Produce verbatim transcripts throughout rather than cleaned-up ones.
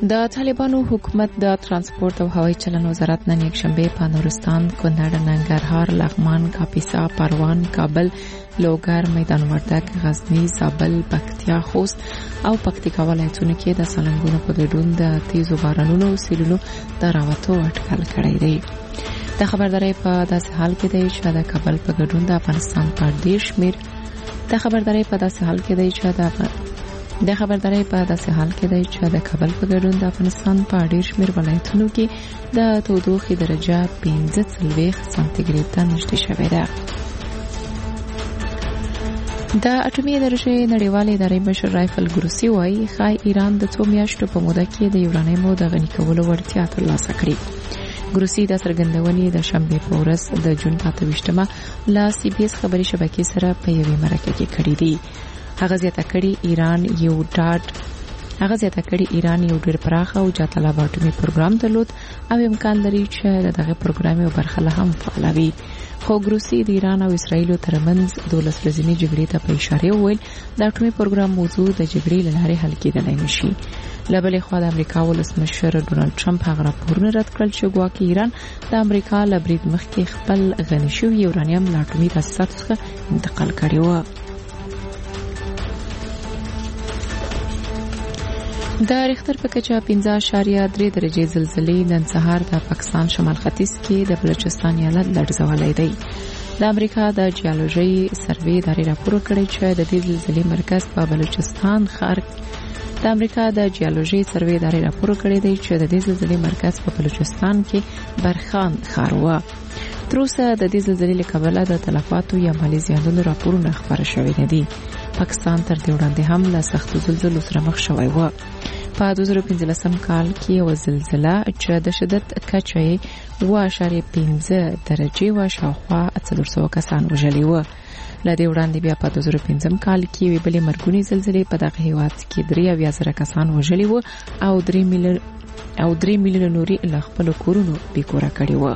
د طالبانو حکومت د ترانسپورت او هوایي چلن وزارت نن یکشنبه په نورستان، کونړ، ننګرهار، لغمان، کاپیسا، پروان، کابل، لوګر، میدان وردګ، غزنی، زابل، پکتیا، خوست او پکتیکا ولایتونو کې د سالنګونو په ګډون د تیزو بارانونو او سیلونو د راوتو اټکل کړی دی. د خبرداري په داسې حال کې دی چې د کابل په ګډون د افغانستان په ډیر شمیر د خبرداري په داسې حال کې دی چې د د خبرداري په داسې حال کې دی چې د کابل په ګډون د افغانستان په ډیر شمیر ولایتونو کې د تودوخې درجه پنځه څلوېښت سانتي ګریډ ته نږدې شوې ده. د اټومي انرژي نړیوالې ادارې مشر رایفل ګروسي وايي خای ایران د څو میاشتو په موده کې د یورانیمو د غني کولو وړتیا ترلاسه کړې. ګروسي د څرګندونې د شنبه په ورځ د جون په اته ویشتمه له سی بي اس خبري شبکې سره په یوې مرکه کې کړې دي. هغه زیاته کړي ایران یو ډاډ هغه زیاته کړي ایران یو ډېر پراخ او جاته اټومي پروګرام درلود او امکان لري چې دغه پروګرام یو برخه له هم فعالوي. خو ګروسي د ایران او اسرایل ترمنځ دولس ورځې جګړې ته په اشاره وویل د اټومي پروګرام موضوع د جګړې له لارې حل کېدلای نشي. له بلې خوا د امریکا ولسمشر ډونالد ټرمپ هغه راپورونه رد کړل چې ګواکې ایران د امریکا له برید مخکې خپل غني شوي یورانیم له اټومي تاسیساتو څخه انتقال کړی و. د ریختر په کچه پنځه اعشاریه درې درجې زلزلې نن سهار د پاکستان شمال ختیځ کې د بلوچستان ایالت لړزولی دی. د امریکا د جیولوژي سروې ادارې راپور کړی چې د دې زلزلې مرکز په بلوچستان ښار د امریکا د جیولوژي سروې ادارې راپور کړی دی چې د دې زلزلې مرکز په بلوچستان کې برخان ښار و. تر اوسه د دې زلزلې له کبله د تلفاتو یا مالي زیانونو راپورونه خبر شوي نه دي. پاکستان تر دې وړاندې هم له سختو زلزلو سره مخ شوی و. په دوه زره پنځلسم کال کې یو زلزله چې د شدت کچه یې اوه اعشاریه پنځه درجې و شاوخوا څلور سوه کسان وژلي و. له دې وړاندې بیا په دوه زره پنځم کال کې یوې بلې مرګونې زلزلې په دغه هیواد کې درې اویا زره کسان وژلي و او درې میلیون او درې میلیونه نوري له خپلو کورونو بېکوره کړي و.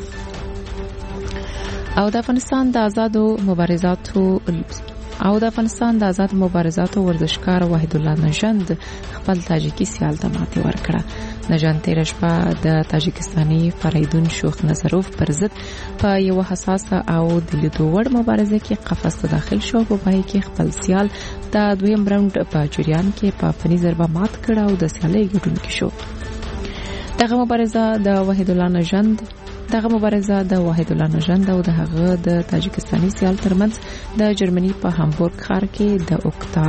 او د افغانستان د آزادو مبارزاتو او د افغانستان د آزاد مبارزاتو ورزشکار وحید الله نژند خپل تاجیکي سیال ته ماتې ورکړه. نژند تېره شپه د تاجکستاني فریدون شوخ نظروف پر ضد په یو حساسه او د لیدو وړ مبارزه کې قفس ته داخل شو. په پای کې خپل سیال د دویم راوند په جریان کې په فني ضربه مات کړ او د سیالۍ ګډونکی شو. دغه مبارزه د وحید الله نژند دغه مبارزه د وحید الله نژند او د هغه د تاجکستاني سیال ترمنځ د جرمني په هامبورګ ښار کې د اوکتا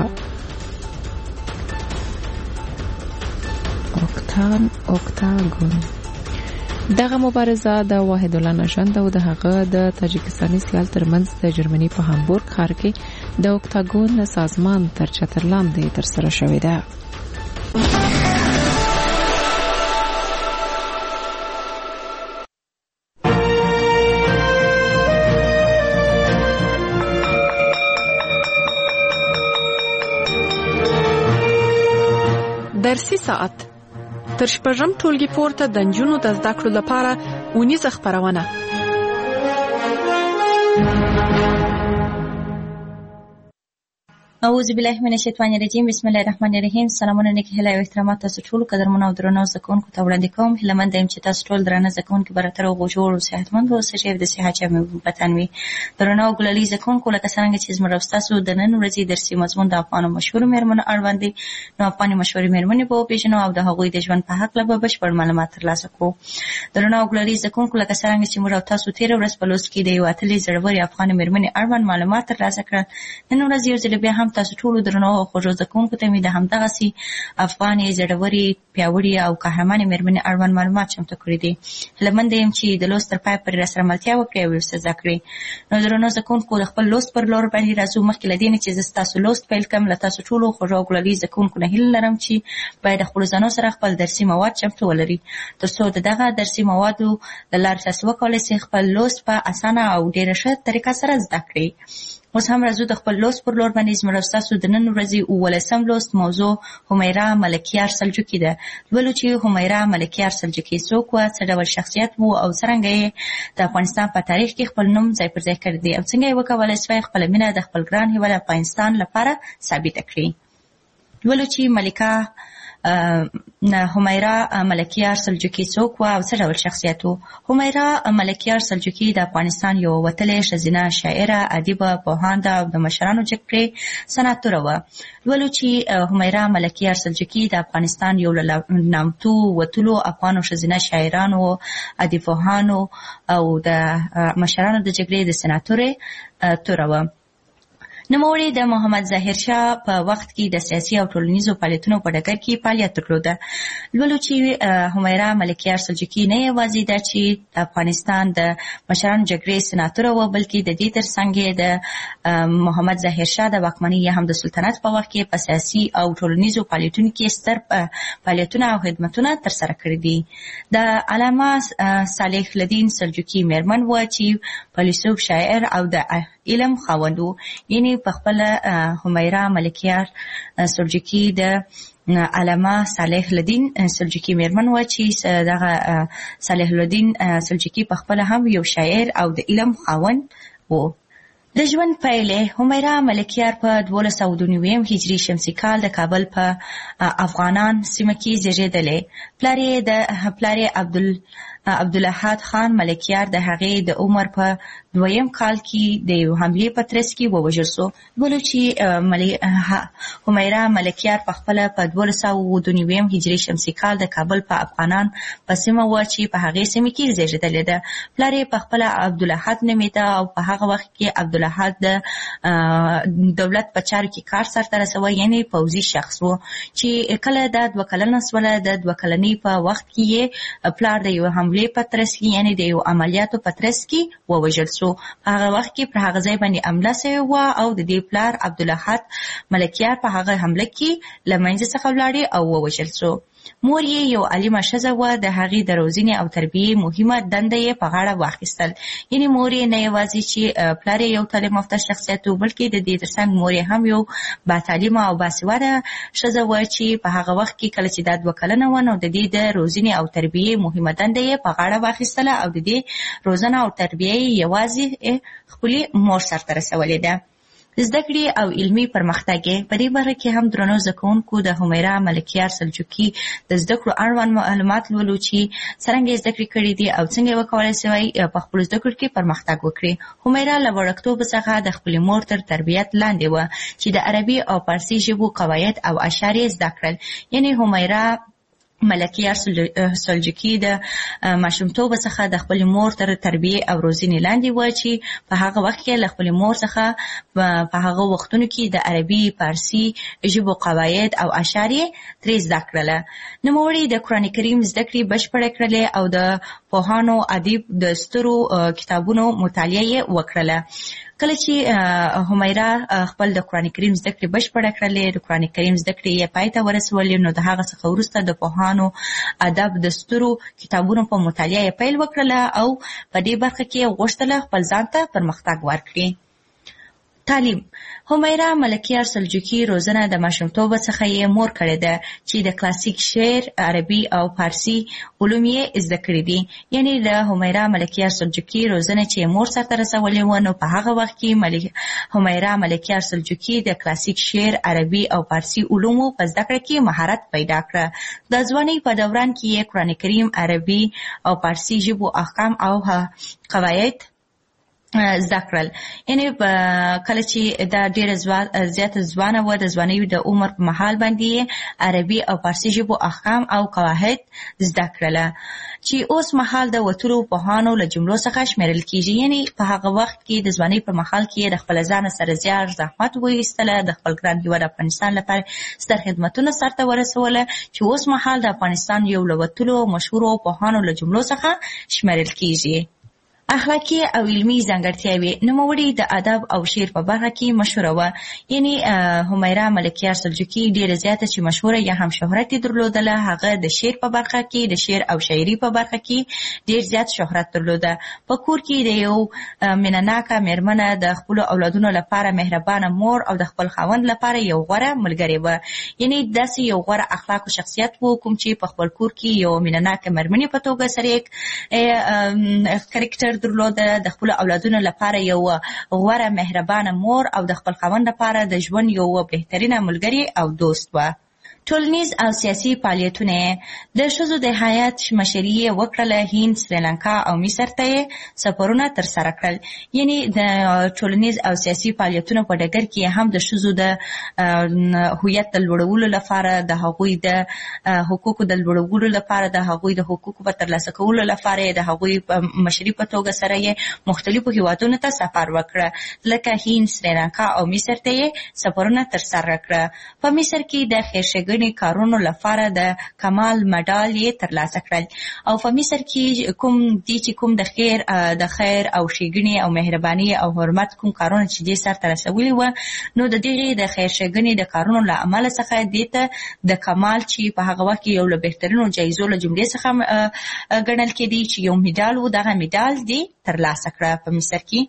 اوکتان اوکتاګون دغه مبارزه د وحید الله نژند او د هغه د تاجکستاني سیال ترمنځ د جرمني په هامبورګ ښار کې د اوکتاګون سازمان تر چتر لاندې ترسره شوې ده. درسي ساعت تر شپږم ټولګي پورته د نجونو د زده کړو لپاره اونیزه خپرونه. اعوذ بالله من الشیطان الرجیم. بسم الله الرحمن الرحیم. سلامونه نیک هیله او احترامات تاسو ټول قدرمن او درنو زکونکو ته وړاندې کوم. هیلمن دایم چې تاسو ټول درنه زکونکو براتر او غوړ او صحتمند اوسئ چې د صحت چمه بتنوي. درنو ګلالي زکونکو لکه څنګه چې زموږ تاسو د نن ورځې درسي مضمون د افغان مشهور مېرمنو اړوند نو افغان مشهور مېرمنې په پیژنو او د هغوی د ژوند په حق له بشپړ معلومات ترلاسه کوو. درنو ګلالي زکونکو لکه څنګه چې موږ تاسو تیر ورځ په لوست کې د یو اتلې زړوري افغان مېرمنې اړوند معلومات ترلاسه کړل. نن ورځ یو ځل بیا هم تاسو ټول درنو خوږو زکونکو ته مې د همدغسې افغانې زړورې پیاوړې او قهرمانې مېرمنې اړوند معلومات چمتو کړي دي. هیلهمند یم چې د لوست تر پای پورې راسره ملتیا وکړئ او ورسره زده کړئ. نو درنو زکونکو د خپل لوست پر لور باندې راځو. مخکې له دې نه چې زه ستاسو لوست پیل کړم له تاسو ټولو خوږو او ګلالي زکونکو نه هیله لرم چې باید د خپلو ځانو سره خپل درسي مواد چمتو ولري تر څو د دغه درسي موادو له لارې تاسو وکولی شئ خپل لوست په اسانه او ډېره ښه طریقه سره زده کړئ. اوس هم راځو د خپل لوست پر لور باندې زموږ ستاسو د نن ورځې اوولسم لوست موضوع همیره ملکیار سلجوقي ده. لولو چې همیره ملکیار سلجوقي څوک وه، څه ډول شخصیت و او څرنګه یې د افغانستان په تاریخ کې خپل نوم ځای پر ځای کړی دی او څنګه یې وکولی شوی خپله مینه د خپل ګران هېواد افغانستان لپاره ثابته کړي. لولو چې ملکه همیرا ملکیار سلجوقي څوک و او څه ډول شخصیت و؟ همیرا ملکیار سلجوقي د افغانستان یو وتلې ښځینه شاعره، ادیبه، پوهانده او د مشرانو جګړې سناتوره وه. لولو چې همیرا ملکیار سلجوقي د افغانستان یو له نامتو وتلو افغانو ښځینه شاعرانو، ادیبپوهانو او د مشرانو د جګړې د سناتورې توره وه. نوموړي د محمد ظاهر شاه په وخت کې د سیاسي او ټولنیزو فعالیتونو په ډګر کې فعالیت درلوده. لولو چې همیرا ملکیار سلجوقي نه یوازې ده چې د افغانستان د مشرانو جګړې سناتوره وه، بلکې د دې ترڅنګ د محمد ظاهر شاه د واکمنۍ یا هم د سلطنت په وخت کې په سیاسي او ټولنیزو فعالیتونو کې ستر فعالیتونه او خدمتونه ترسره کړي دي. د علامه صالح الدین سلجوقي میرمن وه چې فیلسوف، شاعر او د علم خاوند و. یعنی په خپل همیرا ملکیار سلجوقي د علامه صالح الدین سلجوقي میرمن و چې دغه صالح الدین سلجوقي په خپل هم یو شاعر او د علم خاوند و. د ژوند پایلې: همیرا ملکیار په دولس سوه دوه نوي هجري شمسي کال د کابل په افغانان سیمه کې زیږېدلی. پلار یې د پلار یې عبدال عبدالاحد خان ملکیار د هغې د عمر په دویم کال کې د یو حملې په ترڅ کې ووژل سو. بلو چې همیرا ملکیار په خپله په دولس سوه دوه نوي هجري شمسي کال د کابل په افغانان په سیمه وه چې په هغې سیمه کې زیږېدلې ده. پلار یې په خپله عبدالاحد نومېده او په هغه وخت کې عبدالاحد د دولت په چارو کې کار سرته رسوه، یعنی پوځي شخص و چې کله دا دوه کلنه سوله. د دوه کلنۍ په وخت کې یې پلار د یو حملې په ترڅ کې، یعنی د یو عملیاتو په ترڅ کې ووژل سو. په هغه وخت کې پر هغه ځای باندې حمله سوې وه او د دې پلار عبدالاحد ملکیار په هغه حمله کې له منځه څخه ولاړې او ووژل سو. مور یې یو عالمه ښځه وه، د هغې د روزنې او تربیې مهمه دنده یې په غاړه واخیستل. یعنې مور یې نه یوازې چې پلار یې یو تعلیم یافته شخصیت و، بلکې د دې ترڅنګ مور یې هم یو باتعلیمه او باسواده ښځه وه چې په هغه وخت کې کله چې دا دوه کلنه وه، نو د دې د روزنې او تربیې مهمه دنده یې په غاړه واخیستله او د دې روزنه او تربیه یې یوازې خپلې مور سرته رسولې ده. زده کړې او علمي پرمختګ په دې برخه کې هم درنو زده کوونکو د همیرا ملکیار سلجوقي د زده کړو اړوند معلومات لولو چې څرنګه یې زده کړې کړي دي او څنګه یې وکولی سوی په خپلو زده کړو کې پرمختګ وکړي. همیرا له وړکتوبه څخه د خپلې مور تر تربیت لاندې وه چې د عربي او فارسي ژبو قواعد او اشعار یې زده کړل. یعنې همیرا ملکیار سلجوقي د ماشومتوبه څخه د خپلې مور تر تربیې او روزنې لاندې وه چې په هغه وخت کې له خپلې مور څخه په هغه وختونو کې د عربي، فارسي ژبو قواعد او اشعار یې ترې زده کړله. نوموړي د قرآن کریم زده کړې بشپړې کړلې او د پوهانو، ادیب د سترو کتابونو مطالعه یې وکړله. کله چې همیرا خپل د قرآن کریم زده کړې بشپړه کړلې، د قرآن کریم زده کړې یې پای ته ورسولې، نو د هغه څخه وروسته د پوهانو، ادب د سترو کتابونو په مطالعه یې پیل وکړله او په دې برخه کې یې غوښتله خپل ځان ته پرمختګ ورکړي. تعلیم: همیرا ملکیار سلجوقي روزنه د ماشومتوبه څخه یې مور کړې ده چې د کلاسیک شعر، عربي او فارسي علوم یې زده کړي دي. یعنې د همیرا ملکیار سلجوقي روزنه چې مور سرته رسولې وه، نو په هغه وخت کې ملک... همیرا ملکیار سلجوقي د کلاسیک شعر، عربي او فارسي علومو په زده کړه کې مهارت پیدا کړه. د ځوانۍ په دوران کې یې قرآن کریم، عربي او فارسي ژبو احکام او قواعد زده کړل. یعنې کله چې دا ډېره زیاته ځوانه وه، د ځوانۍ د عمر په مهال باندې عربي او فارسي ژبو احکام او قواعد زده کړله چې اوس مهال د وتلو پوهانو له جملو څخه شمیرل کیږي. یعنې په هغه وخت کې د ځوانۍ په مهال کې د خپل ځان سره زیار زحمت وایستله، د خپل ګران هېواد افغانستان لپاره ستر خدمتونه سرته ورسوله چې اوس مهال د افغانستان یو له وتلو مشهورو پوهانو له جملو څخه شمیرل کیږي. اخلاقی او علمی ځانګړتیاوې: نوموړي د ادب او شعر په برخه کې مشهوره وه. یعنې همیرا ملکیار سلجوقي ډېره زیاته چې مشهوره یا هم شهرت یې درلودله، هغه د شعر په برخه کې، د شعر او شاعري په برخه کې ډېر زیات شهرت درلوده. په کور کې د یو مینهناکه مېرمنه، د خپلو اولادونو لپاره مهربانه مور او د خپل خاوند لپاره یو غوره ملګری وه. یعنې داسې یو غوره اخلاقو شخصیت و کوم چې په خپل کور کې یو مینهناکه مېرمنې په توګه سره یې کرکټر درلوده، د خپل اولادونو لپاره یو غوره مهربانه مور او د خپل خاوند لپاره د ژوند یو بهترینه ملګری او دوست و. ټولنیز او سیاسي فعالیتونه د ښځو د هیات مشري یې وکړله. هند، سریلانکا او مصر ته یې سفرونه ترسره کړل. یعنی د ټولنیز او سیاسي فعالیتونو په ډګر کې هم د ښځو د هویت د لوړولو لپاره، د هغوی د حقوقو د لوړولو لپاره، د هغوی د حقوقو په ترلاسه کولو لپاره د هغوی مشري په توګه سره یې مختلفو هیوادونو ته سفر وکړه. لکه هند، سریلانکا او مصر ته یې سفرونه ترسره کړه. په مصر کې د خیرښېګڼې کارونو لپاره د کمال مډال یې ترلاسه کړل. او په مصر کې کوم دي چې کوم د خیر د خیر او ښېګڼې او مهرباني او حرمت کوم کارونه چې دې سرته رسولي وو، نو د دغې د خیرښېګڼې د کارونو له امله څخه دې ته د کمال چې په هغه وخت کې یو له بهترینو جایزو له جملې څخه ګڼل کېدی چې یو میډال و، دغه میډال دې ترلاسه کړه. په مصر کې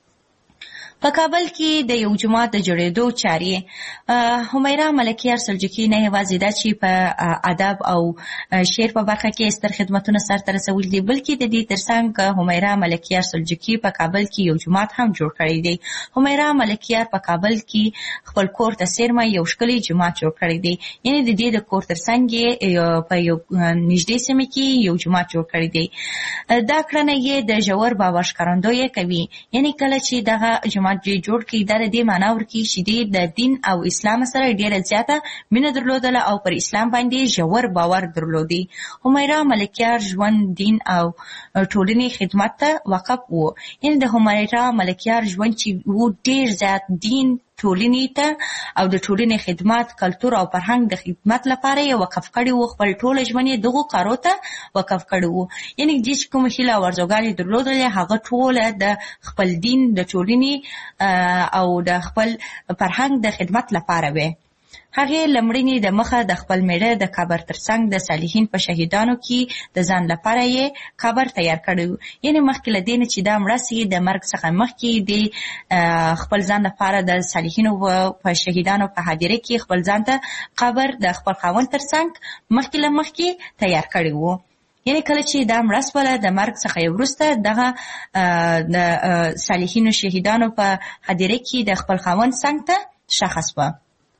په کابل کې د یو جومات د جوړېدو چارې همیرا ملکیار سلجوقي نه یوازې دا چې په ادب او شعر په برخه کې ستر خدمتونه سرته رسولي دي، بلکې د دې ترڅنګ همیرا ملکیار سلجوقي په کابل کې یو جومات هم جوړ کړی دی. همیرا ملکیار په کابل کې خپل کور ته څیرمه یو ښکلی جومات جوړ کړی دی. یعنې د دې د کور ترڅنګ یې په یو نږدې سیمه کې یو جومات جوړ کړی دی. دا کړنه یې د ژور باور ښکارندویي کوي. یعنې کله چې دغه جومات جوړ کړي، دا د دې معنا ورکوي چې دې د دین او اسلام سره ډېره زیاته مینه درلودله او پر اسلام باندې ژور باور درلودي. همیرا ملکیار ژوند، دین او ټولنې خدمت ته وقف و. یعنې د همیرا ملکیار ژوند چې و ډېر زیات دین، ټولنې ته او د ټولنې خدمت، کلتور او فرهنګ د خدمت لپاره یې وقف کړی و. خپل ټول ژوند یې دغو کارو ته وقف کړی و. یعنې دې چې کومه هیله او ارزوګانې درلودلې، هغه ټوله د خپل دین، د ټولنې او د خپل فرهنګ د خدمت لپاره وې. هغې لمړنې د مخه د خپل میړه د قبر ترڅنګ د صالحین په شهیدانو کې د ځان لپاره یې قبر تیار کړی و. یعنې مخکې له دې نه چې دا مړه سي، د مرګ څخه مخکې د خپل ځان لپاره د صالحینو په شهیدانو په حاضره کې خپل ځان ته قبر د خپل خاوند ترڅنګ مخکې له مخکې تیار کړی و. یعنې کله چې دا مړه سوله، د مرګ څخه یې وروسته دغه د صالحینو شهیدانو په حاضره کې د خپل خاوند څنګ ته ښخه سوه.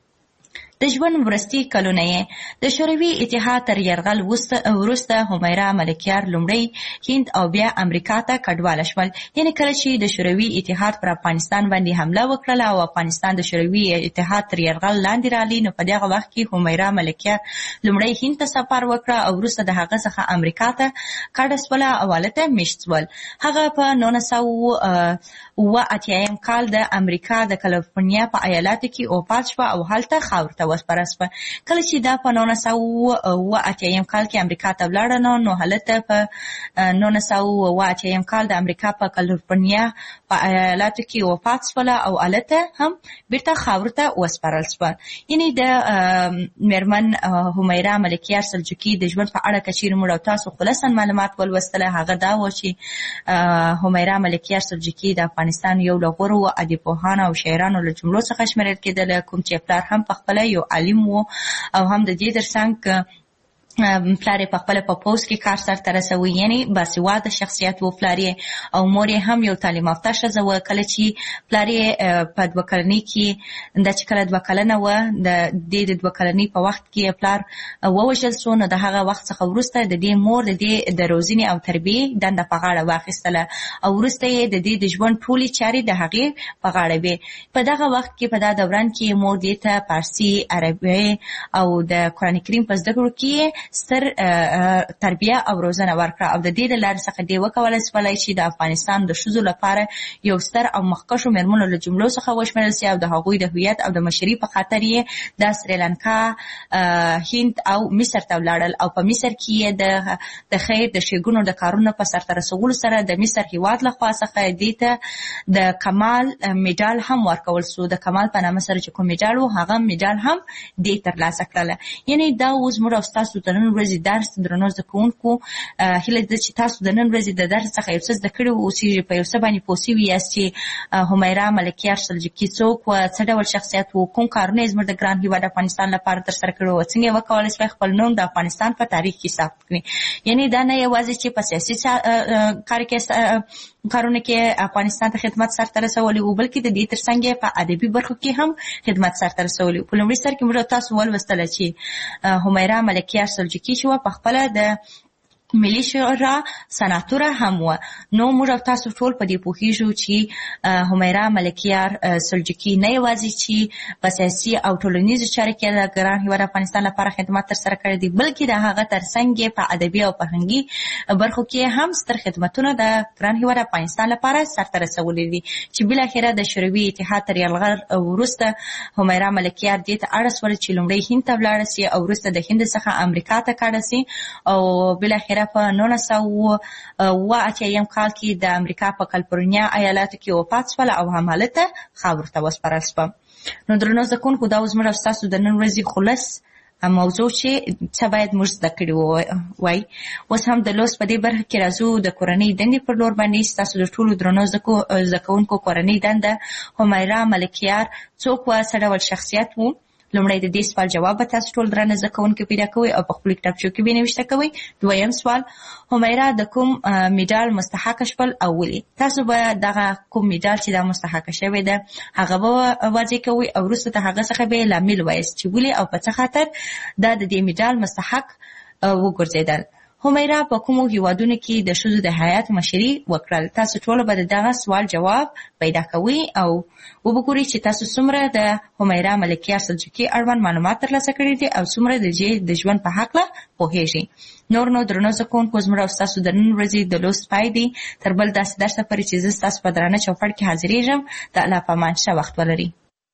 د ژوند وروستي کلونه یې د شوروي اتحاد تر یرغل وروسته همیرا ملکیار لومړی هند او بیا امریکا ته کډواله شول. یعنې کله چې د شوروي اتحاد پر افغانستان باندې حمله وکړله او افغانستان د شوروي اتحاد تر یرغل لاندې راغلی، نو په دغه وخت کې همیرا ملکیار لومړی هند ته سفر وکړه او وروسته د هغه څخه امریکا ته کډه سوله او هلته میشت سول. هغه په نولس سوه اوه اتیایم کال د امریکا د کالیفورنیا په ایالاتو کې وفات شوه او هلته خاورو ته وسپاره سوه. کله چې دا په نولس سوه اوه اتیایم کال کې امریکا ته ولاړه، نو نو هلته په نولس سوه اوه اتیایم کال د امریکا په کالیفورنیا په ایالاتو کې وفات سوله او هلته هم بیرته خاورو ته وسپارل سوه. یعنې د میرمن همیرا ملکیار سلجوقي د ژوند په اړه که چیرې موږ او تاسو خلاصا معلومات ولوستله، هغه دا و چې همیرا ملکیار سلجوقي د افغانستان یو له غورو ادیبپوهانو او شاعرانو له جملو څخه شمیرل کېدله، کوم چې پلار هم پخپله یو عالم و او هم د دې ترڅنګ پلار یې پخپله په پوځ کې کار سرته رسوي. یعنې باسواده شخصیت و پلار یې، او مور یې هم یو تعلیم یافته ښځه وه. کله چې پلار یې په دوه کلنۍ کې، دا چې کله دوه کلنه وه، د دې د دوه کلنۍ په وخت کې پلار ووژل سو، نو د هغه وخت څخه وروسته د دې مور د دې د روزنې او تربیې دنده په غاړه واخیستله او وروسته یې د دې د ژوند ټولې چارې د هغې په غاړه وې. په دغه وخت کې، په دا دوران کې مور دې ته فارسي، عربي او د قرآن کریم په زده کړو کې ستر تربیه او روزنه ورکړه او د دې د لارې څخه دې وکولای سولی چې د افغانستان د ښځو لپاره یو ستر او مخکښو میرمنو له جملو څخه وشمېرل سي او د هغوی د هویت او د مشري په خاطر یې د سریلانکا، هند او مصر ته ولاړل. او په مصر کې یې د د خیر د ښېګڼو د کارونو په سرته رسولو سره د مصر هېواد لخوا څخه دې ته د کمال میډال هم ورکول سو. د کمال په نامه سره چې کوم میډال و، هغه میډال هم دې ترلاسه کړله. یعنې دا اوس موږ او ستاسو ته نن ورځې درس درنو زده کوونکو هیله ده چې تاسو د نن ورځې د درس څخه یو څه زده کړي اوسئ، په یو څه باندې پوه سوي یاست چې همیرا ملکیار سلجوقي څوک وه، څه ډول شخصیت و، کوم کارونه یې زموږ د ګران هېواد افغانستان لپاره ترسره کړي وو، څنګه یې وکولی سوی خپل نوم د افغانستان په تاریخ کې ثبت کړي. یعنې دا نه یوازې چې په سیاسي کار کې کارونه کې افغانستان ته خدمت سرته رسولي او بلکې د دې ترڅنګ په ادبي برخو کې هم خدمت سرته رسولي. په لومړي سر کې موږ تاسو ولوستله چې همیرا ملکیار سلجوقي چې وه په خپله د ملي شورا سناتوره هم وه. نو موږ تاسو ټول په دې پوهیږو چې همیرا ملکیار سلجوقي نه یوازې چې په سیاسي او ټولنیزو چارو کې د ګران هېواد افغانستان لپاره خدمت ترسره کړی دی، بلکې د هغه ترڅنګ په ادبي او فرهنګي برخو کې هم ستر خدمتونه د ګران هېواد افغانستان لپاره سرته رسولي دي، چې بالاخره د شوروي اتحاد تر یرغل وروسته همیرا ملکیار دې ته اړ سوله چې لومړی هند ته ولاړه سي او وروسته د هند څخه امریکا ته کډه سي او بالاخره په نولس سوه اوه اتیا کال کې د امریکا په کالیفورنیا ایالاتو کې وفات شوله او همالته خاورو ته وسپارل شوه. نو درنو زده کوونکو دا اوس موږ ستاسو د نن ورځې خلص موضوع چې څه باید موږ زده کړي وای. اوس هم د لوست په دې برخه کې راځو د کورنۍ دندې پر لور باندې. ستاسو د ټولو درنو زده کوونکو کورنۍ دنده همیرا ملکیار څوک وه، څه ډول شخصیت و؟ لومړی د دې سوال جواب به تاسو ټول درنه زده کوونکي پیدا کوئ او په خپلو کتابچو کې به یې نوشته کوئ. دویم سوال، همیرا د کوم میډال مستحقه شول او ولې؟ تاسو به دغه کوم میډال چې دا مستحقه شوی ده هغه به واضح کوئ او وروسته د هغه څخه به یې لامل وایاست چې ولې او په څه خاطر دا د دې میډال مستحق وګرځېدل. همیرا په کومو هیوادونو کې د ښځو د حیات مشري وکړل؟ تاسو ټول به د دغه سوال جواب پیدا کوئ او وګورئ چې تاسو څومره د همیرا ملکیار سلجوقي اړوند معلومات ترلاسه کړي دي او څومره د دې د ژوند په هکله پوهیږئ. نور نو درنو زده کوونکو زموږ او ستاسو د نن ورځې د لوست پای دی. تر بل داسې درسه پورې چې زه ستاسو په درانه چوپړ کې حاضرېږم. د الله په امان ښه وخت ولرئ.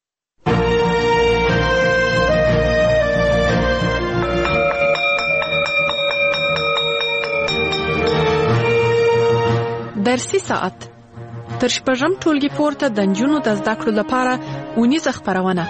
درسي ساعت تر شپږم ټولګي پورته د نجونو د زده کړو لپاره اونیزه خپرونه.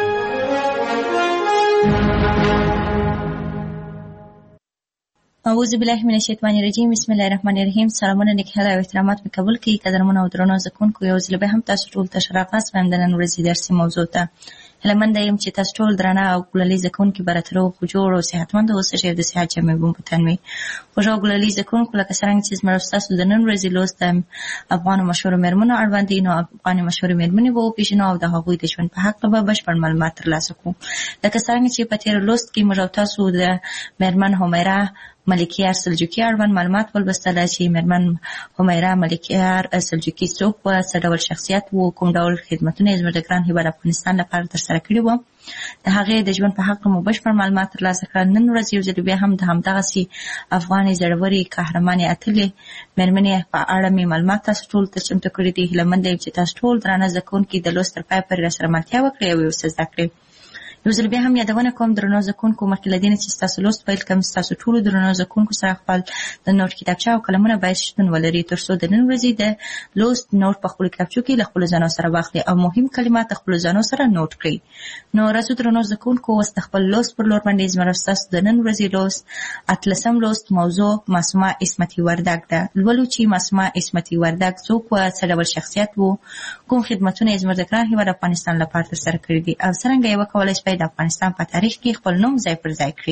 اعوذ بالله من الشیطان الرجیم، بسم الله الرحمن الرحیم. سلامونه، نیک هیله او احترامات مې قبول کړئ. قدرمنو او درنو زده کوونکو، یو ځل بیا هم تاسو ټول ته ښه راغلاست وایم د نن ورځې درسي موضوع ته. هیله منده یم چې تاسو ټول درانه او ګلالي زده کوونکي به راته روغ جوړ او صحتمند اوسئ. د صحت جامې به مو په تن وي. خوږ او ګلالي زده کوونکو، لکه څرنګه چې زموږ ستاسو د نن ورځې لوست د افغانو مشهورو مېرمنو اړوند دی، نو افغاني مشهورې مېرمنې به وپېژنو او د هغوی د ژوند په هکله به بشپړ معلومات ترلاسه کړو. لکه څرنګه چې په تېر لوست کې موږ او تاسو د مېرمن همیرا ملکیار سلجوقي اړوند معلومات ولوستله چې مېرمن همیرا ملکیار سلجوقي څوک وه، څه ډول شخصیت و، کوم ډول خدمتونه یې زموږ د ګران هېواد افغانستان لپاره ترسره کړي وو. د هغې د ژوند په هکله مو بشپړ معلومات ترلاسه کړل. نن ورځ یو ځل بیا هم د همدغسې افغانې زړورې قهرمانې اتلې مېرمنې په اړه مې معلومات تاسو ټولو ته چمتو کړي دي. هیله منده یم چې تاسو ټول درانه زده کوونکي د لوست تر پایه پورې راسره ملتیا وکړئ او یو څه زده کړئ. یو ځل بیا هم یادونه کوم درنو زده کوونکو، مخکې له دې نه چې ستاسو لوست پیل کړم، ستاسو ټولو درنو زده کوونکو سره خپل د نوټ کتابچه او قلمونه باید شتون ولري، تر څو د نن ورځې د لوست نوټ په خپلو کتابچو کې له خپلو ځانو سره واخلئ او مهم کلمات د خپلو ځانو سره نوټ کړئ. نو راځو درنو زده کوونکو، اوس د خپل لوست پر لور باندې زموږ ستاسو د نن ورځې لوست اتلسم لوست موضوع معصومه عصمتي وردګ ده. لولو چې معصومه عصمتي وردګ څوک وه، څه ډول شخصیت و، کوم خدمتونه یې زموږ د ګران هېواد افغانستان لپاره ترسره کړي دي او څرنګه یې وکولی شئ د افغانستان په تاریخ کې خپل نوم ځای پر ځای کړي.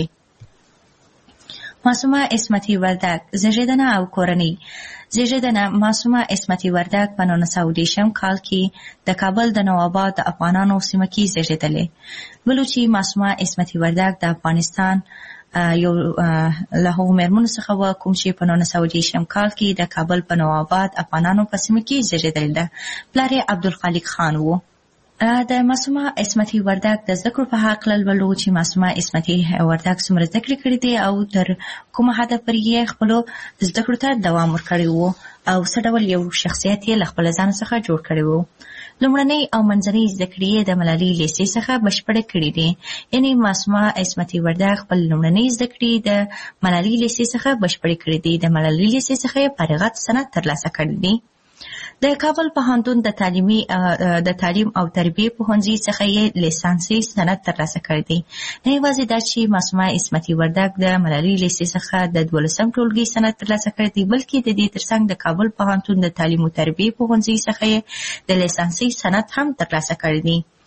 معصومه عصمتي وردګ، زیږېدنه او کورنۍ. زیږېدنه: معصومه عصمتي وردګ په نولس سوه دېرشم کال کې د کابل د نوآباد د افغانانو سیمه کې زیږېدلې. ولو چې معصومه عصمتي وردګ د افغانستان یو له هغو مېرمنو څخه وه کوم چې په نولس سوه دېرشم کال کې د کابل په نوآباد افغانانو په سیمه کې زیږېدلې ده. پلار یې عبدالخالق خان و. د معصومه عصمتي وردګ د زده کړو په هکله لولو چې معصومه عصمتي وردګ څومره زده کړې کړې دي او تر کومه حده پورې یې خپلو زده کړو ته دوام ورکړی و او څه ډول یو شخصیت یې له خپله ځان څخه جوړ کړی و. لومړنۍ او منځنۍ زده کړې یې د ملالۍ لیسې څخه بشپړې کړې دي. یعنې معصومه عصمتي وردګ خپل لومړنۍ زده کړې د ملالۍ لیسې څخه بشپړې کړې دي. د ملالۍ لیسې څخه یې فارغت سند ترلاسه کړی دی. د کابل پوهنتون د تعلیمي د تعلیم او تربیې پوهنځي څخه یې لیسانسي سند ترلاسه کړی دی. نه یوازې دا چې معصومه عصمتي وردګ د ملالۍ لیسې څخه د دولسم ټولګي سند ترلاسه کړی دی، بلکې د دې ترڅنګ د کابل پوهنتون د تعلیم او تربیې پوهنځي څخه یې د لیسانسي سند هم ترلاسه کړی دی.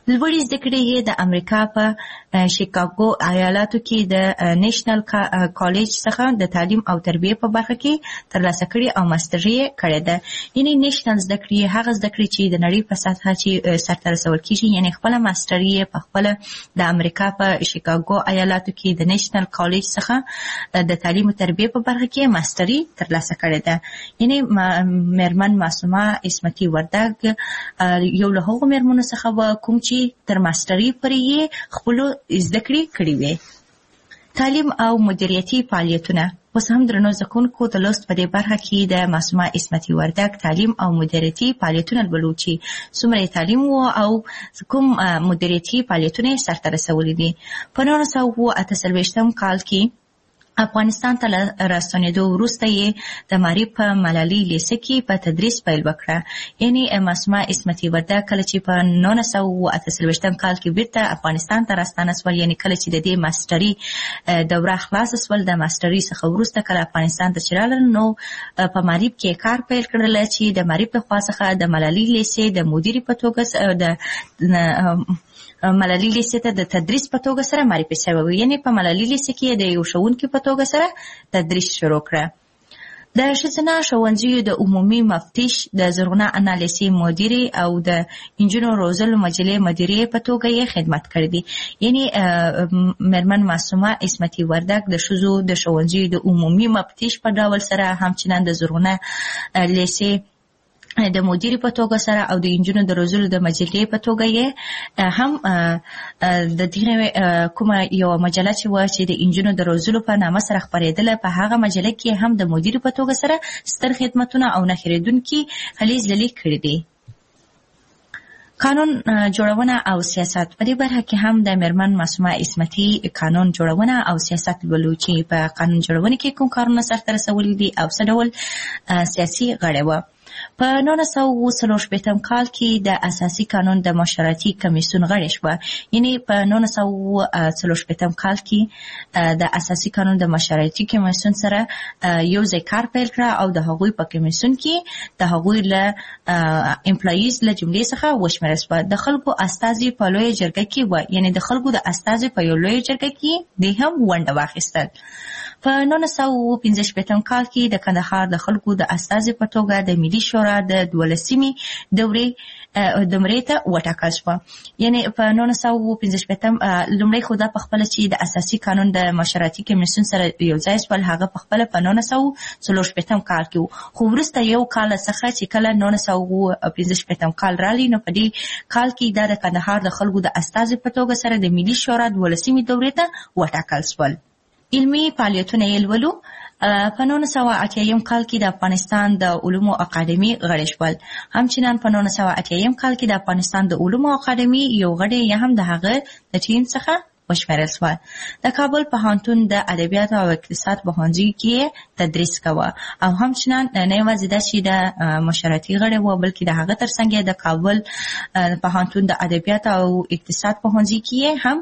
لوړې زده کړې یې د امریکا په شیکاګو ایالاتو کې د نېشنل کالج څخه د تعلیم او تربیه په برخه کې ترلاسه کړې او ماستري کړې ده. یعنی نېشنل زده کړې هغه زده کړې چې د نړۍ په سطحه چې سرته رسول کیږي، یعنی خپل ماستري په خپل د امریکا په شیکاګو ایالاتو کې د نېشنل کالج څخه د تعلیم او تربیه په برخه کې ماستري ترلاسه کړې ده. یعنی مېرمن معصومه عصمتي وردګ یو له هغو مېرمنو څخه و کوم چې تر ماستري پورې خپل زده کړې کړې وې. تعلیم او مدیریتي فعالیتونه. اوس هم درنو زکونکو د لوست په دې برخه کې د معصومه عصمتي وردګ تعلیم او مدیریتي فعالیتونه لولو چې څومره تعلیم وو او کوم مدیریتي فعالیتونه سرته رسولي دي. په نولس سوه اته څلوېښتم کال کې افغانستان ته راستنېدو وروسته یې د معارف په ملالي لیسه کې په تدریس پیل وکړه. یعنی معصومه عصمتي وردګ کله چې په نولس سوه اته څلوېښتم کال کې بیرته افغانستان ته راستانه سول، یعنی کله چې د دې ماستري دوره خلاصه سول، د ماستري څخه وروسته کله افغانستان ته چې راغله نو په معارف کې کار پیل کړل چې د معارف له خوا څخه د ملالي لیسې د مدیرې په توګه د ملالي لیسې ته د تدریس په توګه سره معرفي شوی. یعنی په ملالي لیسې کې د یو ښوونکي په توګه سره تدریس شروع کړه. د ښځینه ښوونځیو د عمومي مفتش، د زرغونه انا لیسې مدیرې او د انجونو روزلو مجلې مدیرې په توګه یې خدمت کړی دی. یعنی مېرمن معصومه عصمتي وردګ د ښځو د ښوونځیو د عمومي مفتش په ډول سره همچنان د زرغونه لیسې د مدیر په توګه سره او د انجونو د روزلو د مجلې په توګه یې هم د دې کومه یو مجله چې و چې د انجونو د روزلو په نامه سره خپرېدله، په هغه مجله کې هم د مدیر په توګه سره ستر خدمتونه او نه هېرېدونکي هلې ځلې کړي دي. قانون جوړونه او سیاست. په دې برخه کې هم د مېرمن معصومه عصمتي قانون جوړونه او سیاست لولو چې په قانون جوړونه کې کوم کارونه سرته رسولي دي او څه ډول سیاسي غړې وه. په نولس سوه څلور شپېتم کال کې د اساسي قانون د مشورتي کمیسیون غړې شوه. یعنی په نولس سوه څلور شپېتم کال کې د اساسي قانون د مشورتي کمیسیون سره یو ځای کار پیل کړه او د هغوی په کمیسیون کې د هغوی له امپلایز له جملې څخه وشمېرل شوه. د خلکو استازي په لویه جرګه کې و، یعنی د خلکو د استازي په یو لویه جرګه کې د هم ونډه واخیستل. په نولس سوه پنځه شپېتم کال کې د کندهار د خلکو د استازي په توګه د ملي شورا د دولسمې دورې دمرې ته وټاکل شوه. یعنی په نولس سوه پنځه شپېتم لومړی خو دا په خپله چې د اساسي قانون د مشورتي کمیسیون سره یو ځای شول، هغه په خپله په نولس سوه څلور شپېتم کال کې و. خو وروسته یو کال څخه چې کله نولس سوه پنځه شپېتم کال راغلی نو په دې کال کې دا د کندهار د خلکو د استازي په توګه سره د ملي شورا دولسمې دورې ته وټاکل شول. علمي فعالیتونه یې لولو. په نولس سوه اتیایم کال کې د افغانستان د علومو اکاډمي غړي شول. همچنان په نولس سوه اتیایم کال کې د افغانستان د علومو اکاډمي یو غړی یا هم د هغه د ټیم څخه وشمېرل شول. د کابل پوهنتون د ادبیاتو او اقتصاد پوهنځي کې تدریس کوه او همچنان نه یوازې دا چې د مشورتي غړی و بلکې د هغه ترڅنګ د کابل پوهنتون د ادبیاتو او اقتصاد پوهنځي کې هم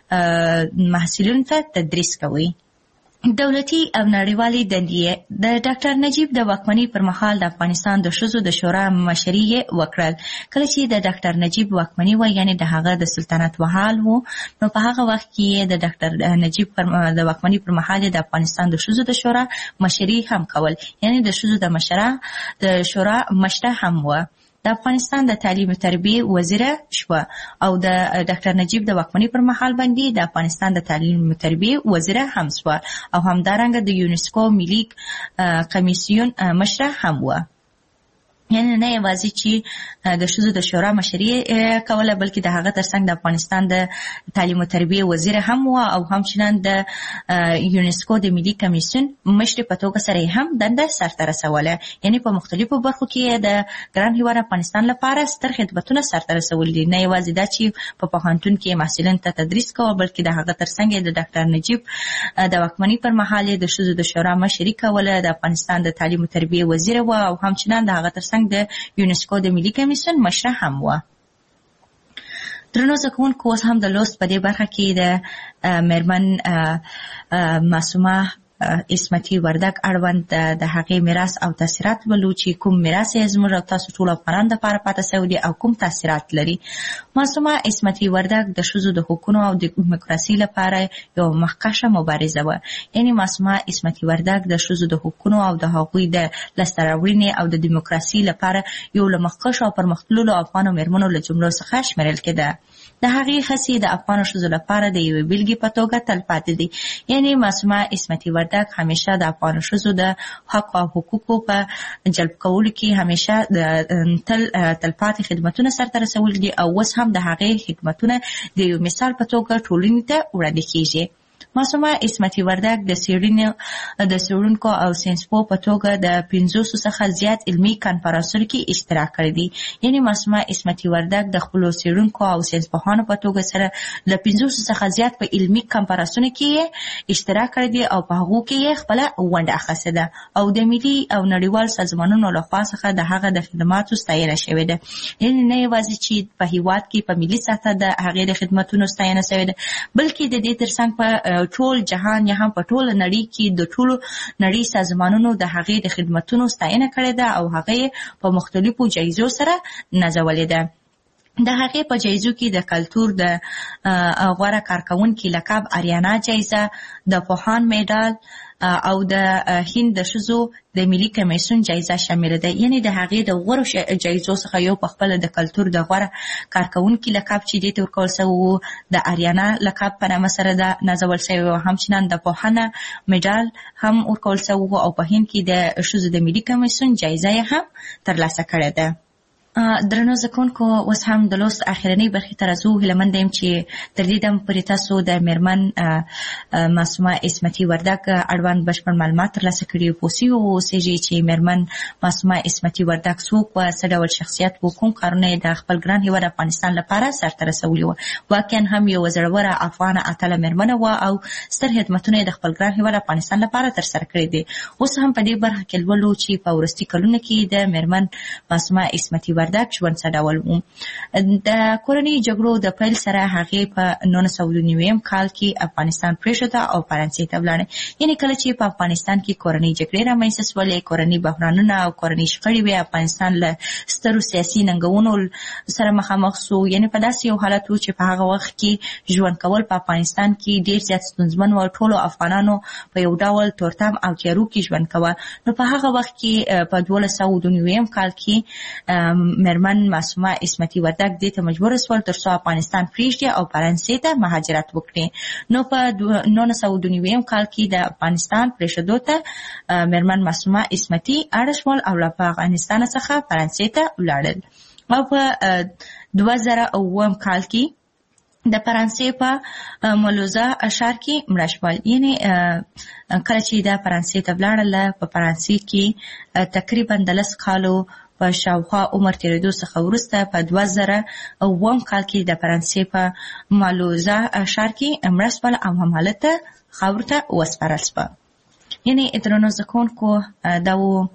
محصلینو ته تدریس کوي. دولتي او نړیوالي دندې. د ډاکټر نجیب د واکمنۍ پر مهال د افغانستان د ښځو د شورا مشري یې وکړل. کله چې د ډاکټر نجیب واکمني و، یعنی د هغه د سلطنت وحال و، نو په هغه وخت کې د ډاکټر نجیب پر د واکمنۍ پر مهال د افغانستان د ښځو د شورا مشري هم کول، یعنی د ښځو د مشره د شورا مشره هم و. د افغانستان د تعلیم او تربیه وزیره شوه او د ډاکټر نجیب د واکمنۍ پر مهال باندې د افغانستان د تعلیم او تربیه وزیره هم شوه او همدارنګه د یونسکو ملي کمیسیون مشره هم و. یعنی نه یوازې چې د ښځو د شورا مشري کوله بلکې د هغه ترڅنګ د افغانستان د تعلیم او تربیه وزیر هم و او همچنان د یونسکو د ملي کمیسیون مشر په توګه سره هم دنده سرته رسوله. یعنی په مختلفو برخو کې د ګران هیواد افغانستان لپاره ستر خدمتونه سرته رسول دي. نه یوازې دا چې په پوهنتون کې محصلین ته تدریس کوه بلکې د هغه ترڅنګ د ډاکټر نجیب د واکمنۍ پر مهال د ښځو د شورا مشري کوله، د افغانستان د تعلیم او تربیه وزیر و او همچنان د هغه ترڅنګ د یونسکو د ملي کمیسیون مشره هم و. درنو زده کوونکو، اوس هم د لوست په دې برخه کې د مېرمن معصومه اسمتي وردګ اړوند د هغې میراث او تاثیرات ولو چې کوم میراث یې زموږ او تاسو ټول افغانانو دپاره پاتې سوی دی او کوم تاثیرات لري. معصومه اسمتي وردګ د ښځو د حقونو او د دیموکراسي لپاره یو مخکشه مبارزه وه. یعنې معصومه اسمتي وردګ د ښځو د حقونو او د هغوی د لاسته راوړنې او د دیموکراسي لپاره یو له مخکښو او پرمختللو افغانو مېرمنو له جملو څخه شمیرل کېده. د هغې هڅې د افغانو ښځو لپاره د یوې بېلګې په توګه تلپاتې دي. یعنې معصومه اسمتي وردګ همیشه د افغانو ښځو د حق او حقوقو په جلب کولو کې همیشه د تل تلپاتې خدمتونه سرته رسولي دي او اوس هم د هغې خدمتونه د یو مثال په توګه ټولنې ته وړاندې کېږي. معصومه اسمتي وردګ د څېړنې د څېړونکو او ساینسپوه په توګه د پنځوسو څخه زیات علمي کنفرانسونو کې اشتراک کړی دی. یعنې معصومه اسمتي وردګ د خپلو څېړونکو او ساینسپوهانو په توګه سره له پنځوسو څخه زیات په علمي کنفرانسونو کې اشتراک کړی دی او په هغو کې یې خپله ونډه اخیستې ده او د ملي او نړیوال سازمانونو لخوا څخه د هغه د خدماتو ستاینه شوې ده. یعنې نه یوازې چې په هېواد کې په ملي سطحه د هغې د خدمتونو ستاینه شوې ده، بلکې د دې تر څنګ په ټول جهان یا هم په ټوله نړۍ کې د ټولو نړۍ سازمانونو د هغې د خدمتونو ستاینه کړې ده او هغه په مختلفو جایزو سره نازولې ده. د هغې په جایزو کې د کلتور د غوره کارکوونکي لقب اریانا جایزه، د پوهان میډال او د هند د ښځو د ملي کمیسیون جایزه شامله ده. یعنې د هغې د غوره جایزو څخه یو په خپله د کلتور د غوره کارکوونکي لقب چې دې ته ورکول شوی و د اریانا لقب په نامه سره ده نازول شوی و. همچنان د پوهنه میډال هم ورکول شوی و او په هند کې د ښځو د ملي کمیسیون جایزه یې هم ترلاسه کړې ده. درنو زده کوونکو، اوس هم د لوست اخرنۍ برخې ته راځو. هیله یم چې تر دې دم پورې تاسو د مېرمن معصومه اسمتي وردګ اړوند بشپړ معلومات ترلاسه کړي پوه سوي واوسېږئ چې مېرمن معصومه اسمتي وردګ څوک وه، څه ډول شخصیت و، کوم کارونه یې د خپل ګران هېواد افغانستان لپاره سرته رسولي وه. واقعا هم یوه زړوره افغانه اتله مېرمنه وه او ستر خدمتونه یې د خپل ګران هېواد افغانستان لپاره ترسره کړي دي. اوس هم په دې برخه کې لولو چې په وروستي کلونو کې د مېرمن معصومه اسمتي وردګ ژوند څه ډول و. د کورنۍ جګړو د پیل سره هغې په نولس سوه نوي کال کې افغانستان پرېښوده او فرانسې ته ولاړه. یعنې کله چې په افغانستان کې کورنۍ جګړې رامنځته شولې، کورنۍ بحرانونه او کورنۍ شخړې وې، افغانستان له سترو سیاسي ننګونو سره مخامخ سو. یعنې په داسې یو حالت و چې په هغه وخت کې ژوند کول په افغانستان کې ډېر زیات ستونزمن و. ټولو افغانانو په یو ډول تورتم او تیارو کې ژوند کوه. نو په هغه وخت کې په دولس سوه نوي کال کې مېرمن معصومه اسمتي وردګ دې ته مجبور شول تر څو افغانستان پرېږدي او فرانسې ته مهاجرت وکړي. نو په نولس سوه نوي کال کې د افغانستان پرېښودو ته مېرمن معصومه اسمتي اړ شول او له افغانستان څخه فرانسې ته ولاړل او په دوه زره اووم کال کې د فرانسې په مولوزه ښار کې مړه شول. یعنې کله چې د فرانسې ته ولاړله، په فرانسې کې تقریبا د لس کالو په شاوخوا عمر تېرېدو څخه وروسته په دوه زره اووم کال کې د فرانسې په مالوزه ښار کې مړه شول او همالته خاورو ته وسپارل شوه. یعنې درنو زده کوونکو، دا و